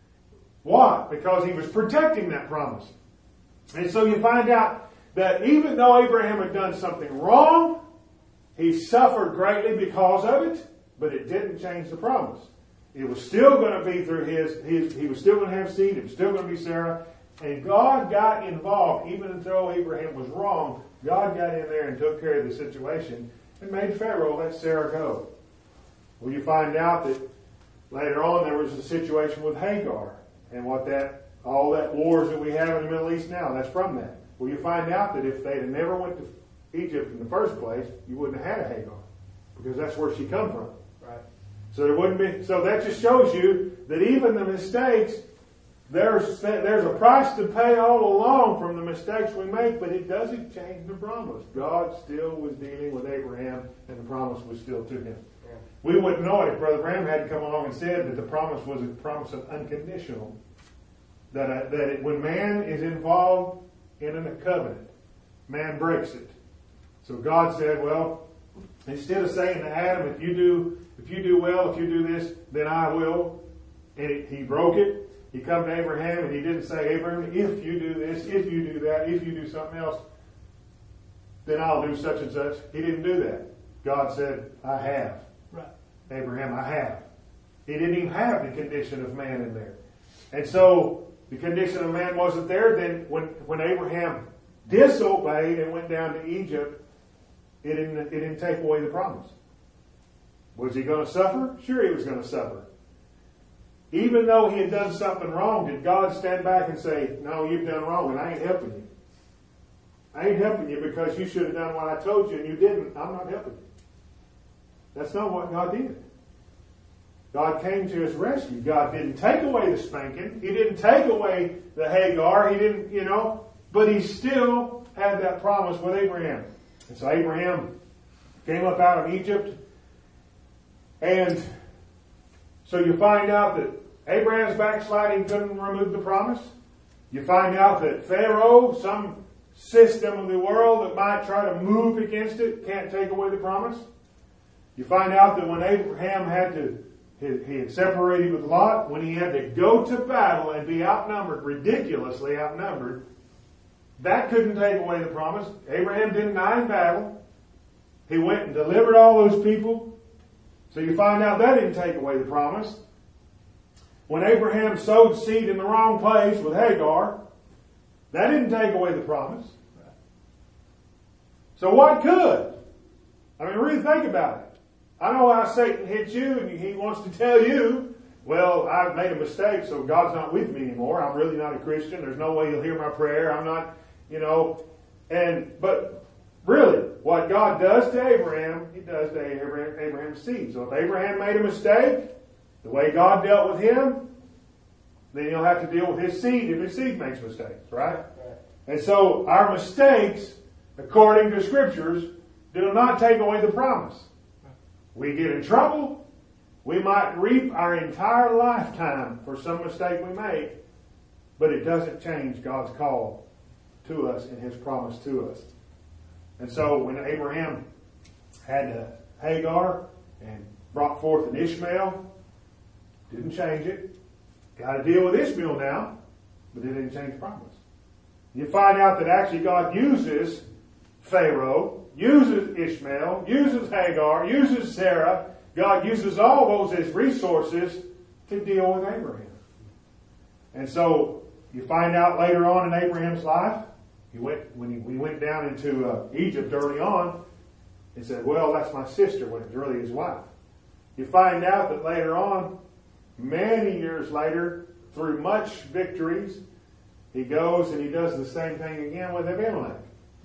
Speaker 2: Why? Because he was protecting that promise. And so you find out that even though Abraham had done something wrong, he suffered greatly because of it, but it didn't change the promise. It was still going to be through his, his he was still going to have seed, it was still going to be Sarah, and God got involved. Even though Abraham was wrong, God got in there and took care of the situation and made Pharaoh let Sarah go. Well, you find out that later on there was a situation with Hagar, and what that, all that wars that we have in the Middle East now, that's from that. Well, you find out that if they had never went to Egypt in the first place, you wouldn't have had a Hagar, because that's where she come from. Right. So there wouldn't be. So that just shows you that even the mistakes, there's there's a price to pay all along from the mistakes we make, but it doesn't change the promise. God still was dealing with Abraham, and the promise was still to him. Yeah. We wouldn't know it if Brother Branham hadn't come along and said that the promise was a promise of unconditional. That uh, that it, when man is involved in a covenant, man breaks it. So God said, well, instead of saying to Adam, if you do if you do well, if you do this, then I will. And it, he broke it. He come to Abraham and he didn't say, Abraham, if you do this, if you do that, if you do something else, then I'll do such and such. He didn't do that. God said, I have. Right. Abraham, I have. He didn't even have the condition of man in there. And so the condition of man wasn't there. Then when, when Abraham disobeyed and went down to Egypt, it didn't, it didn't take away the promise. Was he going to suffer? Sure, he was going to suffer. Even though he had done something wrong, did God stand back and say, no, you've done wrong and I ain't helping you? I ain't helping you because you should have done what I told you and you didn't. I'm not helping you. That's not what God did. God came to his rescue. God didn't take away the spanking. He didn't take away the Hagar. He didn't, you know, but he still had that promise with Abraham. And so Abraham came up out of Egypt, and so you find out that Abraham's backsliding couldn't remove the promise. You find out that Pharaoh, some system of the world that might try to move against it, can't take away the promise. You find out that when Abraham had to, he, he had separated with Lot, when he had to go to battle and be outnumbered, ridiculously outnumbered, that couldn't take away the promise. Abraham didn't die in battle. He went and delivered all those people. So you find out that didn't take away the promise. When Abraham sowed seed in the wrong place with Hagar, that didn't take away the promise. So what could?
Speaker 3: I mean, really think about it. I know how Satan hits you, and he wants to tell you, well, I've made a mistake, so God's not with me anymore. I'm really not a Christian. There's no way he'll hear my prayer. I'm not, you know. And but really, what God does to Abraham, he does to Abraham, Abraham's seed. So if Abraham made a mistake, the way God dealt with him, then he'll have to deal with his seed if his seed makes mistakes, right? Right. And so our mistakes, according to Scriptures, do not take away the promise. We get in trouble. We might reap our entire lifetime for some mistake we make, but it doesn't change God's call to us and His promise to us. And so when Abraham had uh, Hagar and brought forth an Ishmael, didn't change it. Got to deal with Ishmael now, but it didn't change the promise. You find out that actually God uses Pharaoh, uses Ishmael, uses Hagar, uses Sarah. God uses all those as resources to deal with Abraham. And so you find out later on in Abraham's life, he went when he, we went down into uh, Egypt early on, he said, well, that's my sister, when it was really his wife. You find out that later on, many years later, through much victories, he goes and he does the same thing again with Abimelech.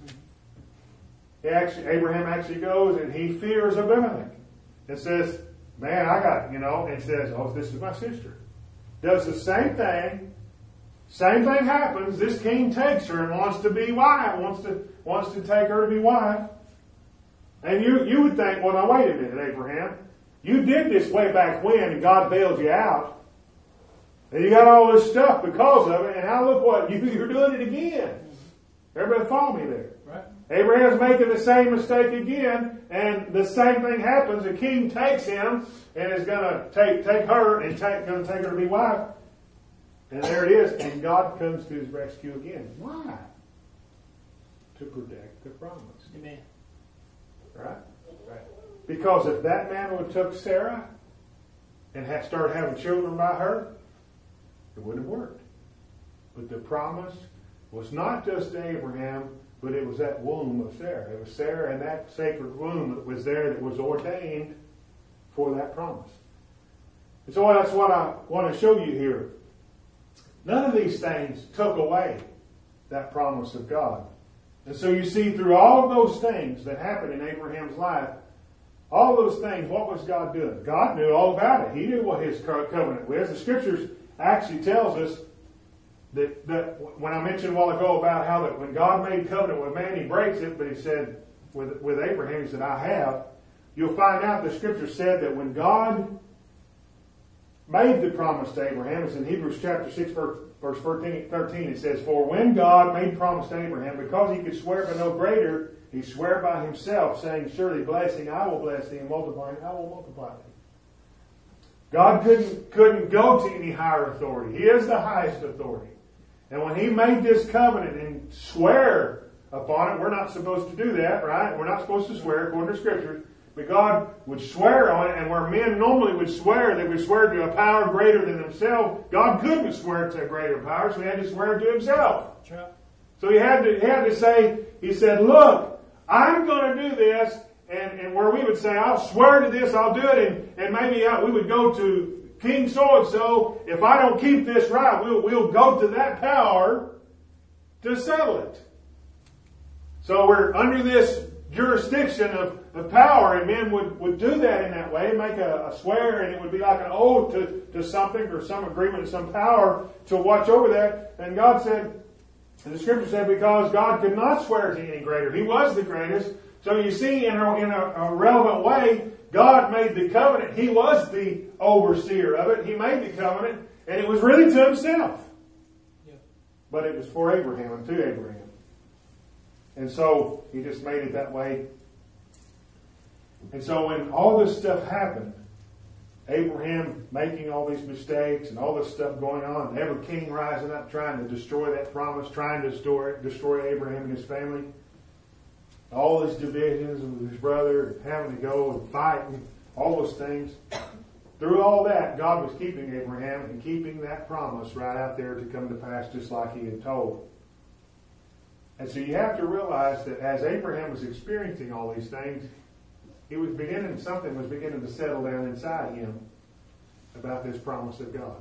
Speaker 3: He actually, Abraham actually goes and he fears Abimelech. And says, man, I got, you know, and says, oh, this is my sister. Does the same thing. Same thing happens. This king takes her and wants to be wife, wants to wants to take her to be wife. And you, you would think, well, now wait a minute, Abraham. You did this way back when and God bailed you out. And you got all this stuff because of it, and now look what, you, you're doing it again. Everybody follow me there. Right. Abraham's making the same mistake again, and the same thing happens. The king takes him and is going to take take her and take, going to take her to be wife. And there it is, and God comes to his rescue again. Why? To protect the promise. Amen. Right? Right. Because if that man would have took Sarah and had started having children by her, it wouldn't have worked. But the promise was not just to Abraham, but it was that womb of Sarah. It was Sarah and that sacred womb that was there that was ordained for that promise. And so that's what I want to show you here. None of these things took away that promise of God. And so you see through all of those things that happened in Abraham's life, all those things, what was God doing? God knew all about it. He knew what His covenant was. The Scriptures actually tells us That, that when I mentioned a while ago about how that when God made covenant with man, He breaks it, but He said with, with Abraham, He said, I have. You'll find out the Scripture said that when God made the promise to Abraham, it's in Hebrews chapter six, verse, verse thirteen, it says, for when God made promise to Abraham, because He could swear by no greater, He swore by Himself, saying, surely blessing I will bless thee, and multiplying I will multiply thee. God couldn't, couldn't go to any higher authority. He is the highest authority. And when He made this covenant and swear upon it, we're not supposed to do that, right? We're not supposed to swear according to Scripture. But God would swear on it, and where men normally would swear, they would swear to a power greater than themselves. God couldn't swear to a greater power, so He had to swear to Himself. Right. So He had to, he had to say, He said, look, I'm going to do this, and, and where we would say, I'll swear to this, I'll do it, and, and maybe I, we would go to King so-and-so, if I don't keep this right, we'll, we'll go to that power to settle it. So we're under this jurisdiction of, of power, and men would, would do that in that way, make a, a swear, and it would be like an oath to, to something or some agreement of some power to watch over that. And God said, and the Scripture said, because God could not swear to any greater. He was the greatest. So you see, in a, in a, a relevant way, God made the covenant. He was the overseer of it. He made the covenant, and it was really to Himself. Yeah. But it was for Abraham and to Abraham. And so He just made it that way. And so when all this stuff happened, Abraham making all these mistakes and all this stuff going on, and every king rising up trying to destroy that promise, trying to destroy, destroy Abraham and his family, all these divisions with his brother, having to go and fight, and all those things. Through all that, God was keeping Abraham and keeping that promise right out there to come to pass just like He had told. And so you have to realize that as Abraham was experiencing all these things, he was beginning, something was beginning to settle down inside him about this promise of God.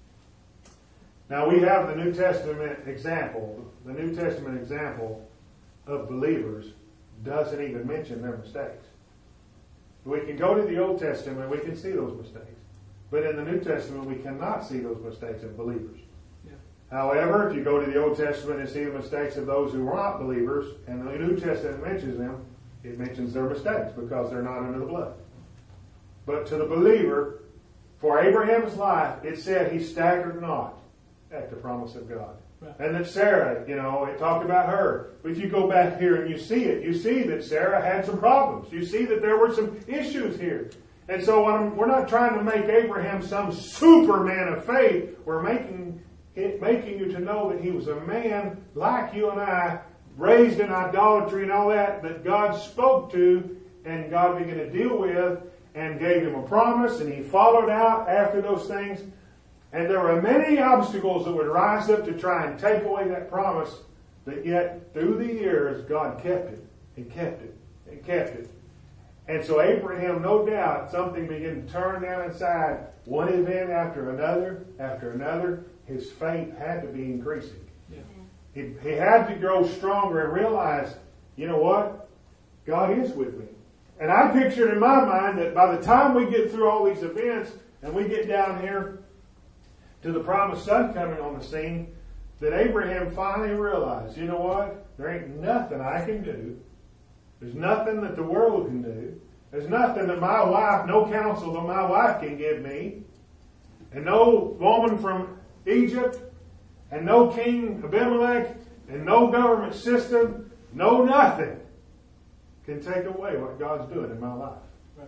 Speaker 3: Now we have the New Testament example. The New Testament example of believers doesn't even mention their mistakes. We can go to the Old Testament and we can see those mistakes. But in the New Testament we cannot see those mistakes of believers. Yeah. However, if you go to the Old Testament and see the mistakes of those who are not believers, and the New Testament mentions them, it mentions their mistakes because they're not under the blood. But to the believer, for Abraham's life, it said he staggered not at the promise of God. Right. And that Sarah, you know, it talked about her. But if you go back here and you see it, you see that Sarah had some problems. You see that there were some issues here. And so I'm, we're not trying to make Abraham some superman of faith. We're making it, making you to know that he was a man like you and I, raised in idolatry and all that, that God spoke to and God began to deal with and gave him a promise, and he followed out after those things. And there were many obstacles that would rise up to try and take away that promise, but yet through the years God kept it and kept it and kept it. And so Abraham, no doubt, something began to turn down inside, one event after another, after another. His faith had to be increasing. Yeah. He, he had to grow stronger and realize, you know what? God is with me. And I pictured in my mind that by the time we get through all these events and we get down here to the promised son coming on the scene, that Abraham finally realized, you know what? There ain't nothing I can do. There's nothing that the world can do. There's nothing that my wife, no counsel that my wife can give me. And no woman from Egypt, and no King Abimelech, and no government system, no nothing can take away what God's doing in my life.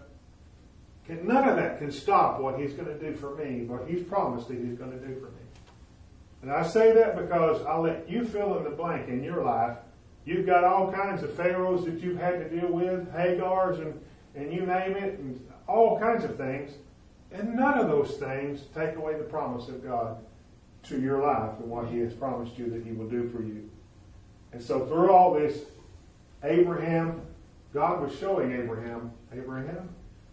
Speaker 3: Can, none of that can stop what He's going to do for me, what He's promised that He's going to do for me. And I say that because I'll let you fill in the blank in your life. You've got all kinds of pharaohs that you've had to deal with, Hagars and, and you name it, and all kinds of things. And none of those things take away the promise of God to your life and what He has promised you that He will do for you. And so through all this, Abraham, God was showing Abraham, Abraham,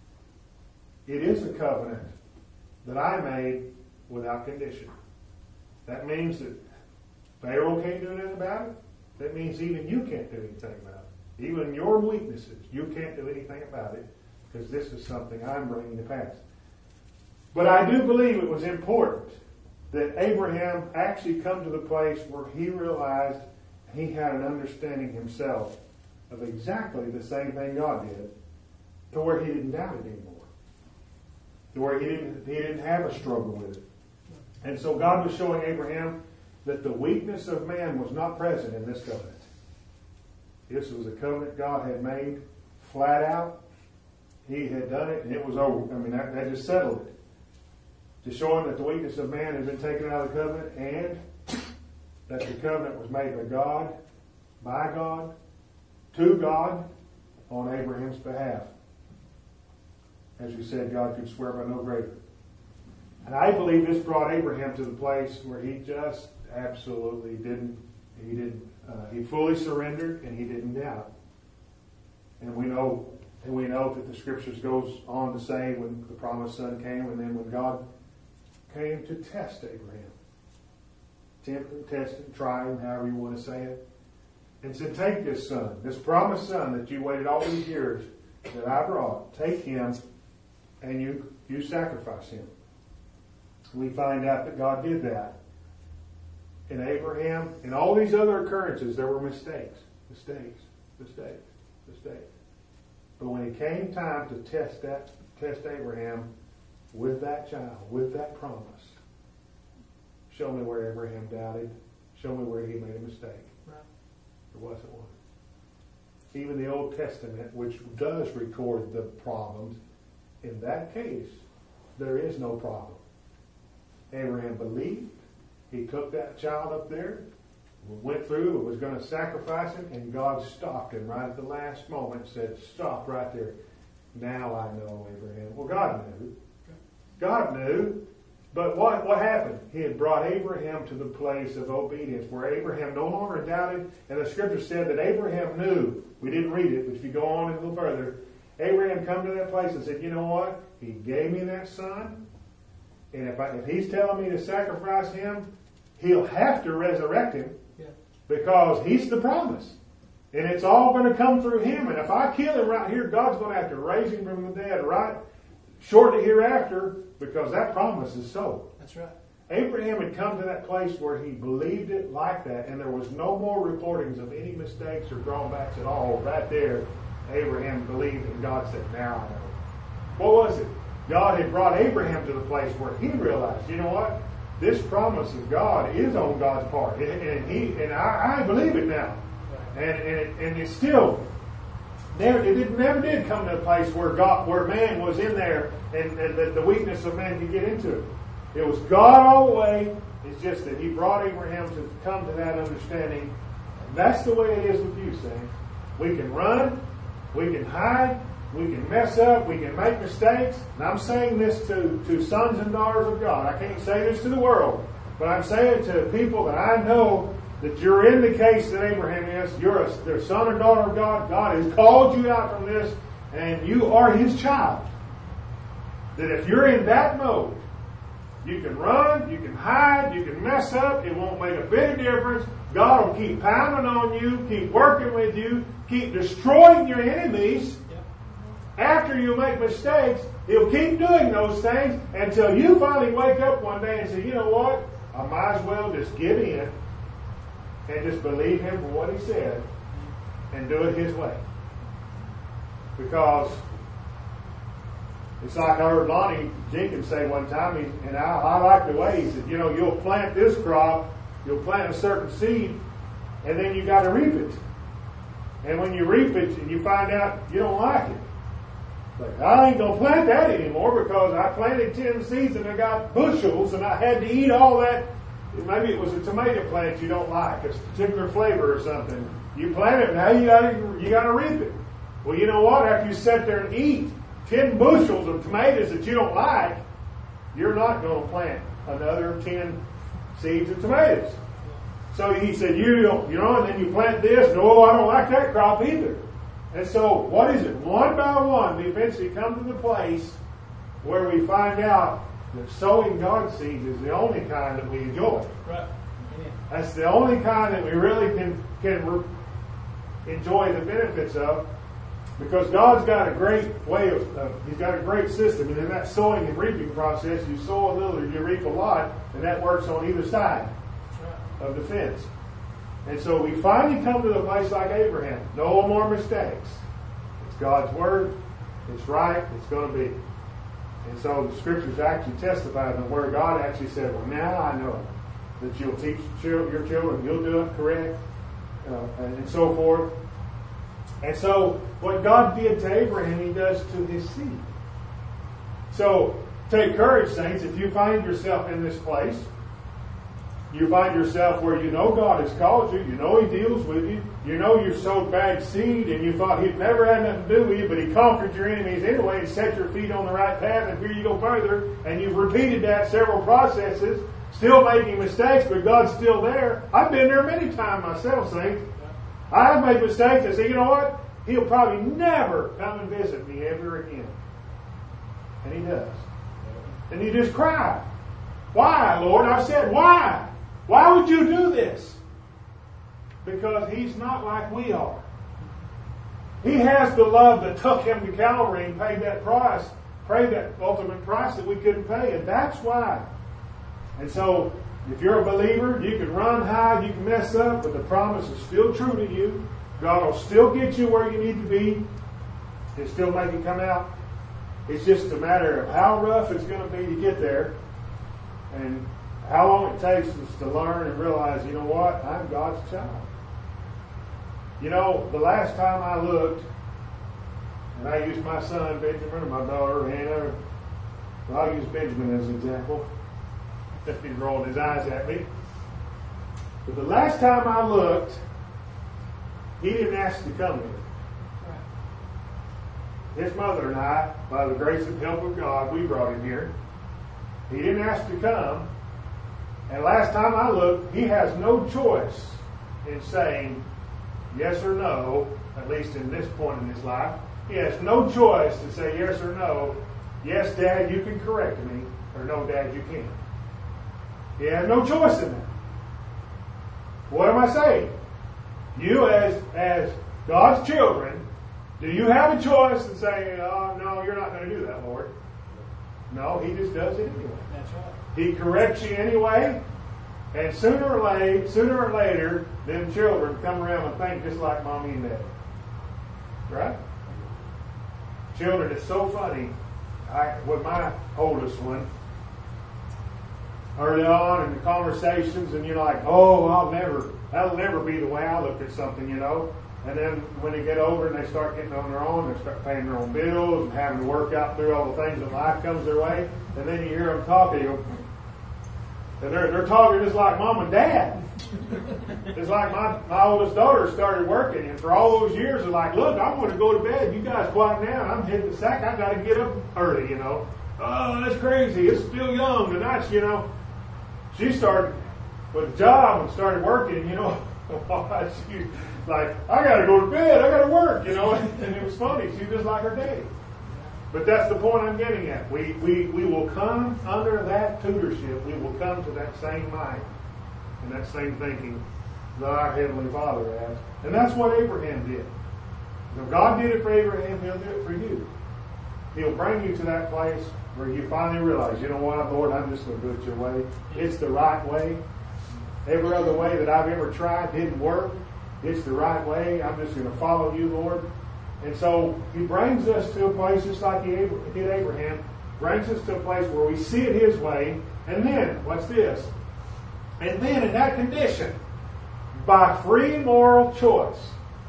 Speaker 3: it is a covenant that I made without condition. That means that Pharaoh can't do anything about it. That means even you can't do anything about it. Even your weaknesses, you can't do anything about it, because this is something I'm bringing to pass. But I do believe it was important that Abraham actually come to the place where he realized he had an understanding himself of exactly the same thing God did, to where he didn't doubt it anymore. To where he didn't, he didn't have a struggle with it. And so God was showing Abraham that the weakness of man was not present in this covenant. This was a covenant God had made flat out. He had done it and it was over. I mean, that, that just settled it. To show him that the weakness of man had been taken out of the covenant, and that the covenant was made by God, by God, to God, on Abraham's behalf. As we said, God could swear by no greater. And I believe this brought Abraham to the place where he just absolutely didn't, he didn't, uh, he fully surrendered and he didn't doubt. And we know, and we know that the scriptures goes on to say when the promised son came, and then when God came to test Abraham, tempt him, test him, try him, however you want to say it, and said, take this son, this promised son that you waited all these years that I brought, take him and you, you sacrifice him. We find out that God did that. In Abraham, in all these other occurrences, there were mistakes, mistakes, mistakes, mistakes. But when it came time to test that, test Abraham with that child, with that promise, show me where Abraham doubted. Show me where he made a mistake. Right. There wasn't one. Even the Old Testament, which does record the problems, in that case, there is no problem. Abraham believed. He took that child up there, went through, and was going to sacrifice him, and God stopped him right at the last moment and said, stop right there. Now I know, Abraham. Well, God knew. God knew. But what, what happened? He had brought Abraham to the place of obedience where Abraham no longer doubted. And the scripture said that Abraham knew. We didn't read it, but if you go on a little further, Abraham come to that place and said, you know what? He gave me that son. And if, I, if he's telling me to sacrifice him, he'll have to resurrect him.
Speaker 4: Yeah.
Speaker 3: Because he's the promise. And it's all going to come through him. And if I kill him right here, God's going to have to raise him from the dead right shortly hereafter, because that promise is so.
Speaker 4: That's right.
Speaker 3: Abraham had come to that place where he believed it like that, and there was no more reportings of any mistakes or drawbacks at all. Right there, Abraham believed, and God said, now I know. What was it? God had brought Abraham to the place where he realized, you know what? This promise of God is on God's part. And, and he and I, I believe it now. And and, it, and it's still never it did, never did come to a place where God where man was in there and, and the, the weakness of man could get into it. It was God all the way. It's just that he brought Abraham to come to that understanding. And that's the way it is with you, saints. We can run, we can hide, we can mess up, we can make mistakes. And I'm saying this to, to sons and daughters of God. I can't say this to the world, but I'm saying it to people that I know that you're in the case that Abraham is. You're a the son or daughter of God. God has called you out from this, and you are his child. That if you're in that mode, you can run, you can hide, you can mess up. It won't make a bit of difference. God will keep pounding on you, keep working with you, keep destroying your enemies. After you make mistakes, he'll keep doing those things until you finally wake up one day and say, you know what? I might as well just give in and just believe him for what he said and do it his way. Because it's like I heard Lonnie Jenkins say one time, he, and I, I like the way he said, you know, you'll plant this crop, you'll plant a certain seed, and then you got to reap it. And when you reap it and you find out you don't like it, like, I ain't going to plant that anymore because I planted ten seeds and I got bushels and I had to eat all that. Maybe it was a tomato plant you don't like, a particular flavor or something. You plant it, now you got to you got to reap it. Well, you know what? After you sit there and eat ten bushels of tomatoes that you don't like, you're not going to plant another ten seeds of tomatoes. So he said, you don't, you know, and then you plant this. No, I don't like that crop either. And so, what is it? One by one, we eventually come to the place where we find out that sowing God's seeds is the only kind that we enjoy.
Speaker 4: Right.
Speaker 3: That's the only kind that we really can can re- enjoy the benefits of, because God's got a great way of, of, He's got a great system, and in that sowing and reaping process, you sow a little, you reap a lot, and that works on either side of the fence. And so we finally come to the place like Abraham. No more mistakes. It's God's word. It's right. It's going to be. And so the scriptures actually testify that where God actually said, well, now I know that you'll teach your children, you'll do it correct, uh, and so forth. And so what God did to Abraham, he does to his seed. So take courage, saints, if you find yourself in this place. You find yourself where you know God has called you, you know He deals with you, you know you sowed bad seed and you thought He'd never had nothing to do with you, but He conquered your enemies anyway and set your feet on the right path, and here you go further, and you've repeated that several processes, still making mistakes, but God's still there. I've been there many times myself, saints. I have made mistakes. I say, you know what? He'll probably never come and visit me ever again. And He does. And you just cry. Why, Lord? I said, why? Why would you do this? Because He's not like we are. He has the love that took Him to Calvary and paid that price, paid that ultimate price that we couldn't pay, and that's why. And so, if you're a believer, you can run, hide, you can mess up, but the promise is still true to you. God will still get you where you need to be. He'll still make you come out. It's just a matter of how rough it's going to be to get there, and how long it takes us to learn and realize, you know what, I'm God's child. You know, the last time I looked, and I used my son Benjamin and my daughter Hannah, well, I'll use Benjamin as an example. He's rolling his eyes at me. But the last time I looked, he didn't ask to come here. His mother and I, by the grace and help of God, we brought him here. He didn't ask to come. And last time I looked, he has no choice in saying yes or no, at least in this point in his life. He has no choice to say yes or no. Yes, Dad, you can correct me. Or no, Dad, you can't. He has no choice in that. What am I saying? You as, as God's children, do you have a choice in saying, oh, no, you're not going to do that, Lord? No, He just does it anyway.
Speaker 4: That's right.
Speaker 3: He corrects you anyway, and sooner or later, sooner or later, them children come around and think just like Mommy and Daddy. Right? Children, it's so funny. I, with my oldest one, early on in the conversations, and you're like, oh, I'll never, that'll never be the way I look at something, you know. And then when they get older and they start getting on their own, they start paying their own bills and having to work out through all the things that life comes their way, and then you hear them talking, you go, and they're, they're talking just like Mom and Dad. It's like my, my oldest daughter started working, and for all those years, they're like, look, I want to go to bed. You guys quiet down. I'm hitting the sack. I got to get up early, you know. Oh, that's crazy. It's still young. And that's, you know, she started with a job and started working, you know. She's like, I got to go to bed. I got to work, you know. And it was funny. She's just like her daddy. But that's the point I'm getting at. We, we, we will come under that tutorship. We will come to that same mind and that same thinking that our Heavenly Father has. And that's what Abraham did. If God did it for Abraham, He'll do it for you. He'll bring you to that place where you finally realize, you know what, Lord, I'm just going to do it your way. It's the right way. Every other way that I've ever tried didn't work. It's the right way. I'm just going to follow you, Lord. And so He brings us to a place just like He did Abraham, brings us to a place where we see it His way. And then, what's this? And then in that condition, by free moral choice,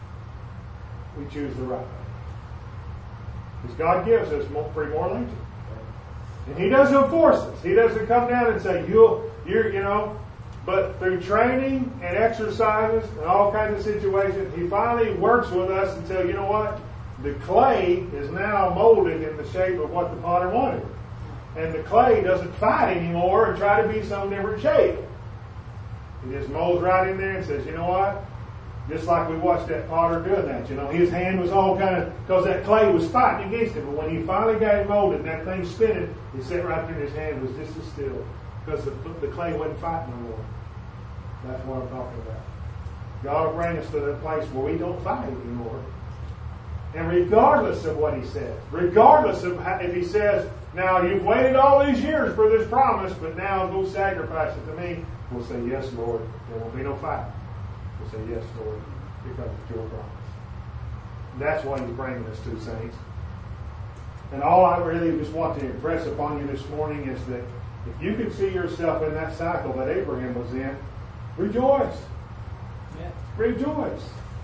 Speaker 3: we choose the right way. Because God gives us free moral nature. And He doesn't force us. He doesn't come down and say, you'll, you're, you know, but through training and exercises and all kinds of situations, He finally works with us until, you know what? The clay is now molded in the shape of what the potter wanted. And the clay doesn't fight anymore and try to be some different shape. He just molds right in there and says, you know what? Just like we watched that potter doing that, you know, his hand was all kind of, because that clay was fighting against him. But when he finally got it molded and that thing spinning, he sat right there and his hand was just as still. Because the, the clay wasn't fighting no more. That's what I'm talking about. God will bring us to that place where we don't fight anymore. And regardless of what He says, regardless of how, if He says, now you've waited all these years for this promise, but now go sacrifice it to me, we'll say, yes, Lord. There won't be no fight. We'll say, yes, Lord, because it's your promise. That's what He's bringing us to, saints. And all I really just want to impress upon you this morning is that if you can see yourself in that cycle that Abraham was in, rejoice.
Speaker 4: Yeah.
Speaker 3: Rejoice.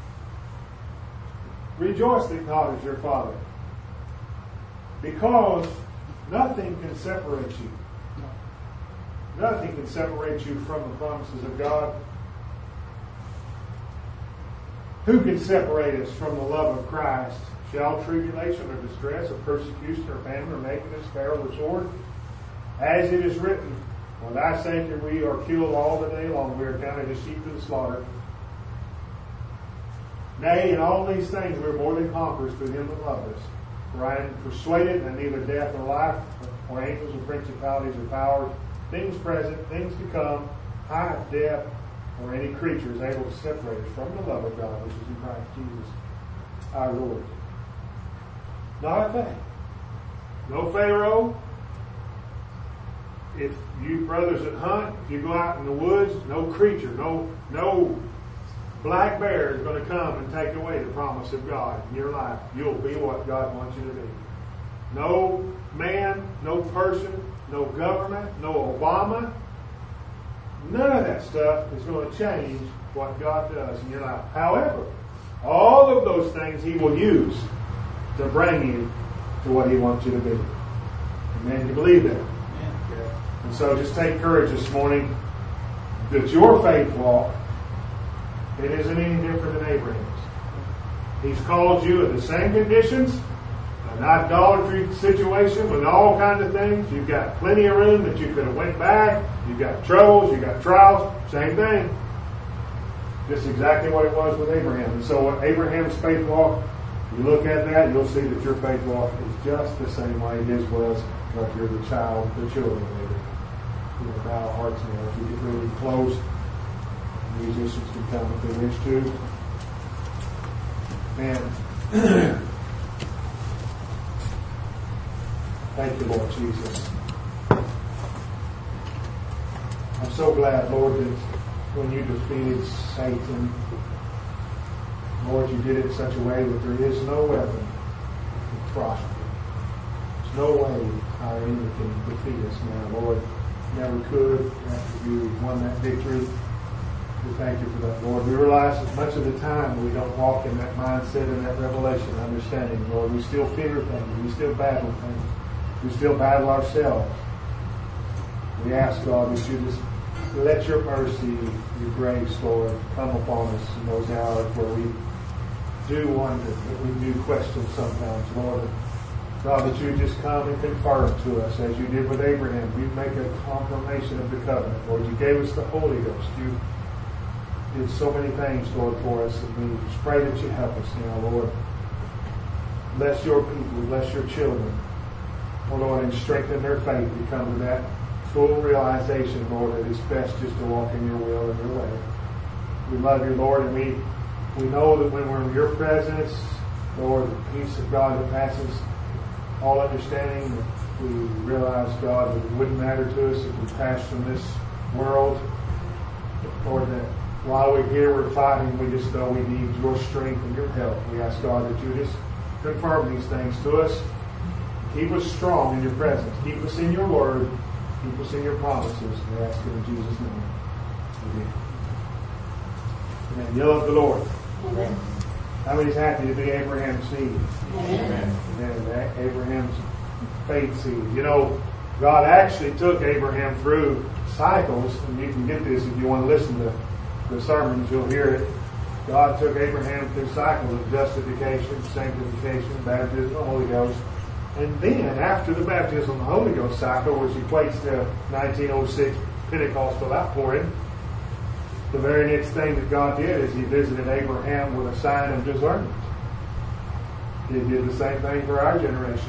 Speaker 3: Rejoice that God is your Father. Because nothing can separate you. Nothing can separate you from the promises of God. Who can separate us from the love of Christ? Shall tribulation or distress or persecution or famine or nakedness, peril or sword? As it is written, for thy sake we are killed all the day long. We are counted as sheep to the slaughter. Nay, in all these things we are more than conquerors through Him that loved us. For I am persuaded that neither death or life, or angels or principalities or powers, things present, things to come, height, depth, or any creature is able to separate us from the love of God, which is in Christ Jesus our Lord. Not a thing. No Pharaoh. If you brothers that hunt, if you go out in the woods, no creature, no no black bear is going to come and take away the promise of God in your life. You'll be what God wants you to be. No man, no person, no government, no Obama. None of that stuff is going to change what God does in your life. However, all of those things He will use to bring you to what He wants you to be. Amen. You believe that? Yeah. And so just take courage this morning that your faith walk, it isn't any different than Abraham's. He's called you in the same conditions, an idolatry situation with all kinds of things. You've got plenty of room that you could have went back. You've got troubles, you've got trials, same thing. Just exactly what it was with Abraham. And so Abraham's faith walk You look at that, you'll see that your faith walk is just the same way his was, like you're the child, the children of David. You know, bow our hearts now as we get ready to close. Musicians can come if they wish to. Man, thank you, Lord Jesus. I'm so glad, Lord, that when you defeated Satan, Lord, you did it in such a way that there is no weapon that can prosper. There's no way our enemy can defeat us now, Lord. Never could after you won that victory. We thank you for that, Lord. We realize that much of the time we don't walk in that mindset and that revelation, understanding, Lord. We still fear things. We still battle things. We still battle ourselves. We ask, God, that you just let your mercy, your grace, Lord, come upon us in those hours where we do wonder, that we do question sometimes, Lord. God, that you just come and confirm to us, as you did with Abraham. You make a confirmation of the covenant, Lord. You gave us the Holy Ghost. You did so many things, Lord, for us, and we just pray that you help us now, Lord. Bless your people, bless your children, oh Lord, and strengthen their faith to come to that full realization, Lord, that it's best just to walk in your will and your way. We love you, Lord, and we we know that when we're in your presence, Lord, the peace of God that passes all understanding, we realize, God, that it wouldn't matter to us if we passed from this world. Lord, that while we're here, we're fighting, we just know we need your strength and your help. We ask, God, that you just confirm these things to us. Keep us strong in your presence. Keep us in your word. Keep us in your promises. We ask it in Jesus' name. Amen. Amen. You love the Lord. Amen. How many is happy to be Abraham's seed? Amen. Amen. Abraham's faith seed. You know, God actually took Abraham through cycles, and you can get this if you want to listen to the sermons, you'll hear it. God took Abraham through cycles of justification, sanctification, baptism, the Holy Ghost. And then, after the baptism of the Holy Ghost cycle, which equates to nineteen oh six Pentecostal outpouring, the very next thing that God did is he visited Abraham with a sign of discernment. He did the same thing for our generation.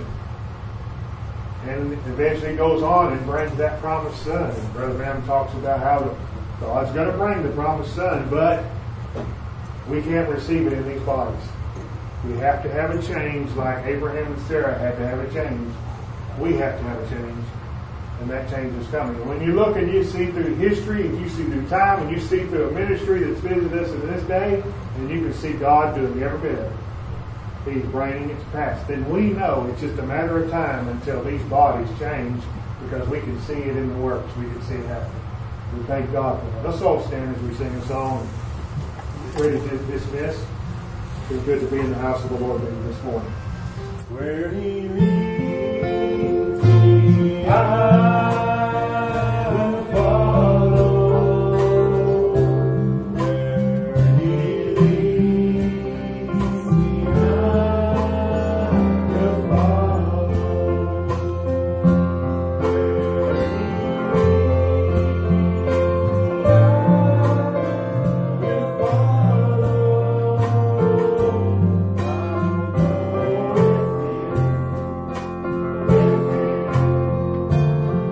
Speaker 3: And eventually goes on and brings that promised son. And Brother Branham talks about how God's going to bring the promised son, but we can't receive it in these bodies. We have to have a change like Abraham and Sarah had to have a change. We have to have a change. And that change is coming. And when you look and you see through history, and you see through time, and you see through a ministry that's visited us in this day, and you can see God doing every bit of it. He's bringing it to pass. Then we know it's just a matter of time until these bodies change, because we can see it in the works. We can see it happen. We thank God for that. Let's all stand as we sing a song. Ready to dismiss. It's good to be in the house of the Lord this morning.
Speaker 1: Where he leads me, I will follow. Where he leads me, I will follow. Where he leads me, I will follow. I'll go with him.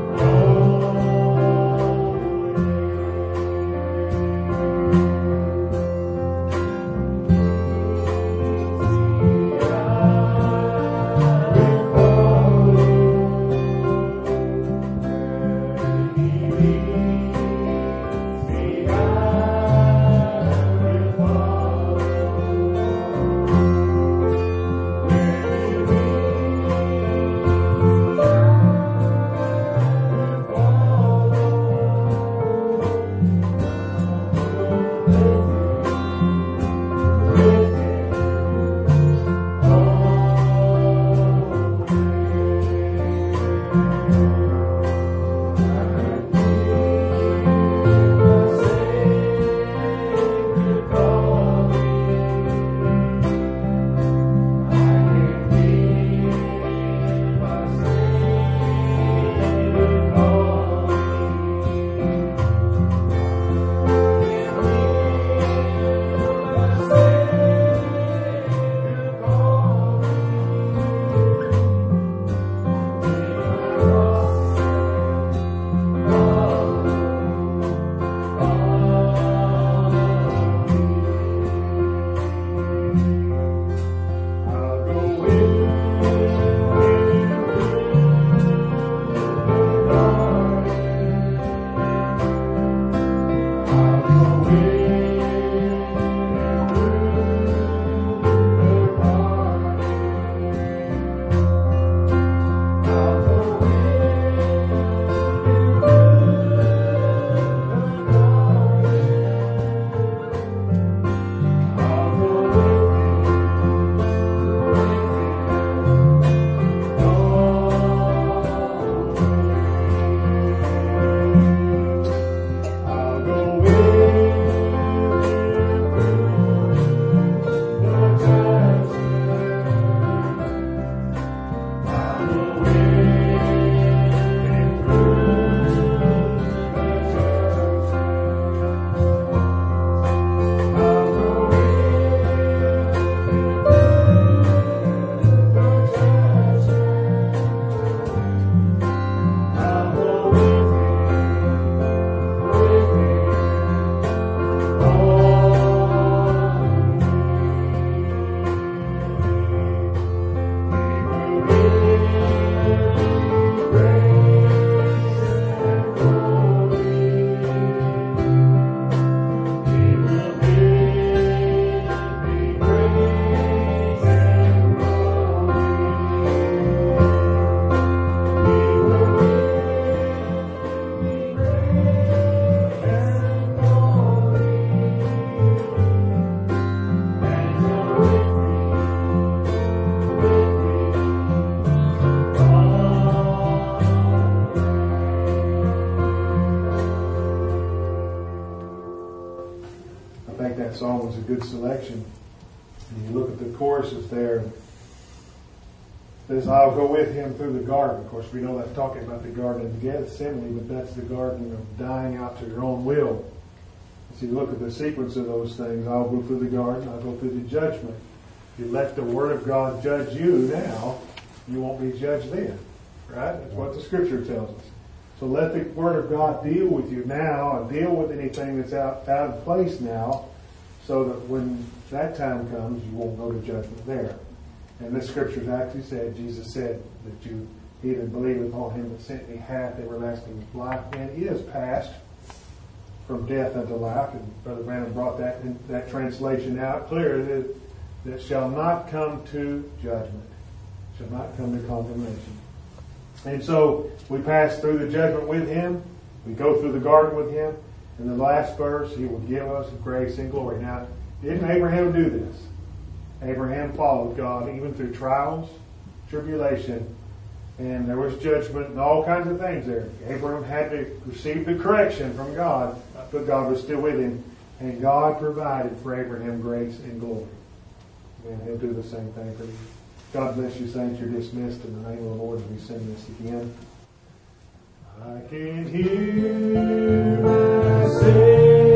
Speaker 3: I think that song was a good selection. And you look at the choruses there. It says, I'll go with him through the garden. Of course, we know that's talking about the Garden of Gethsemane, but that's the garden of dying out to your own will. So you look at the sequence of those things. I'll go through the garden. I'll go through the judgment. If you let the Word of God judge you now, you won't be judged then. Right? That's what the Scripture tells us. So let the Word of God deal with you now and deal with anything that's out, out of place now, so that when that time comes, you won't go to judgment there. And this Scripture actually said, Jesus said that you, he that believeth upon him that sent me hath everlasting life, and is passed from death unto life. And Brother Branham brought that that translation out clear, that, that shall not come to judgment, shall not come to condemnation. And so we pass through the judgment with him. We go through the garden with him. In the last verse, he will give us grace and glory. Now, didn't Abraham do this? Abraham followed God even through trials, tribulation, and there was judgment and all kinds of things there. Abraham had to receive the correction from God, but God was still with him. And God provided for Abraham grace and glory. And he'll do the same thing for you. God bless you, saints. You're dismissed in the name of the Lord as we sing this again. I can hear you say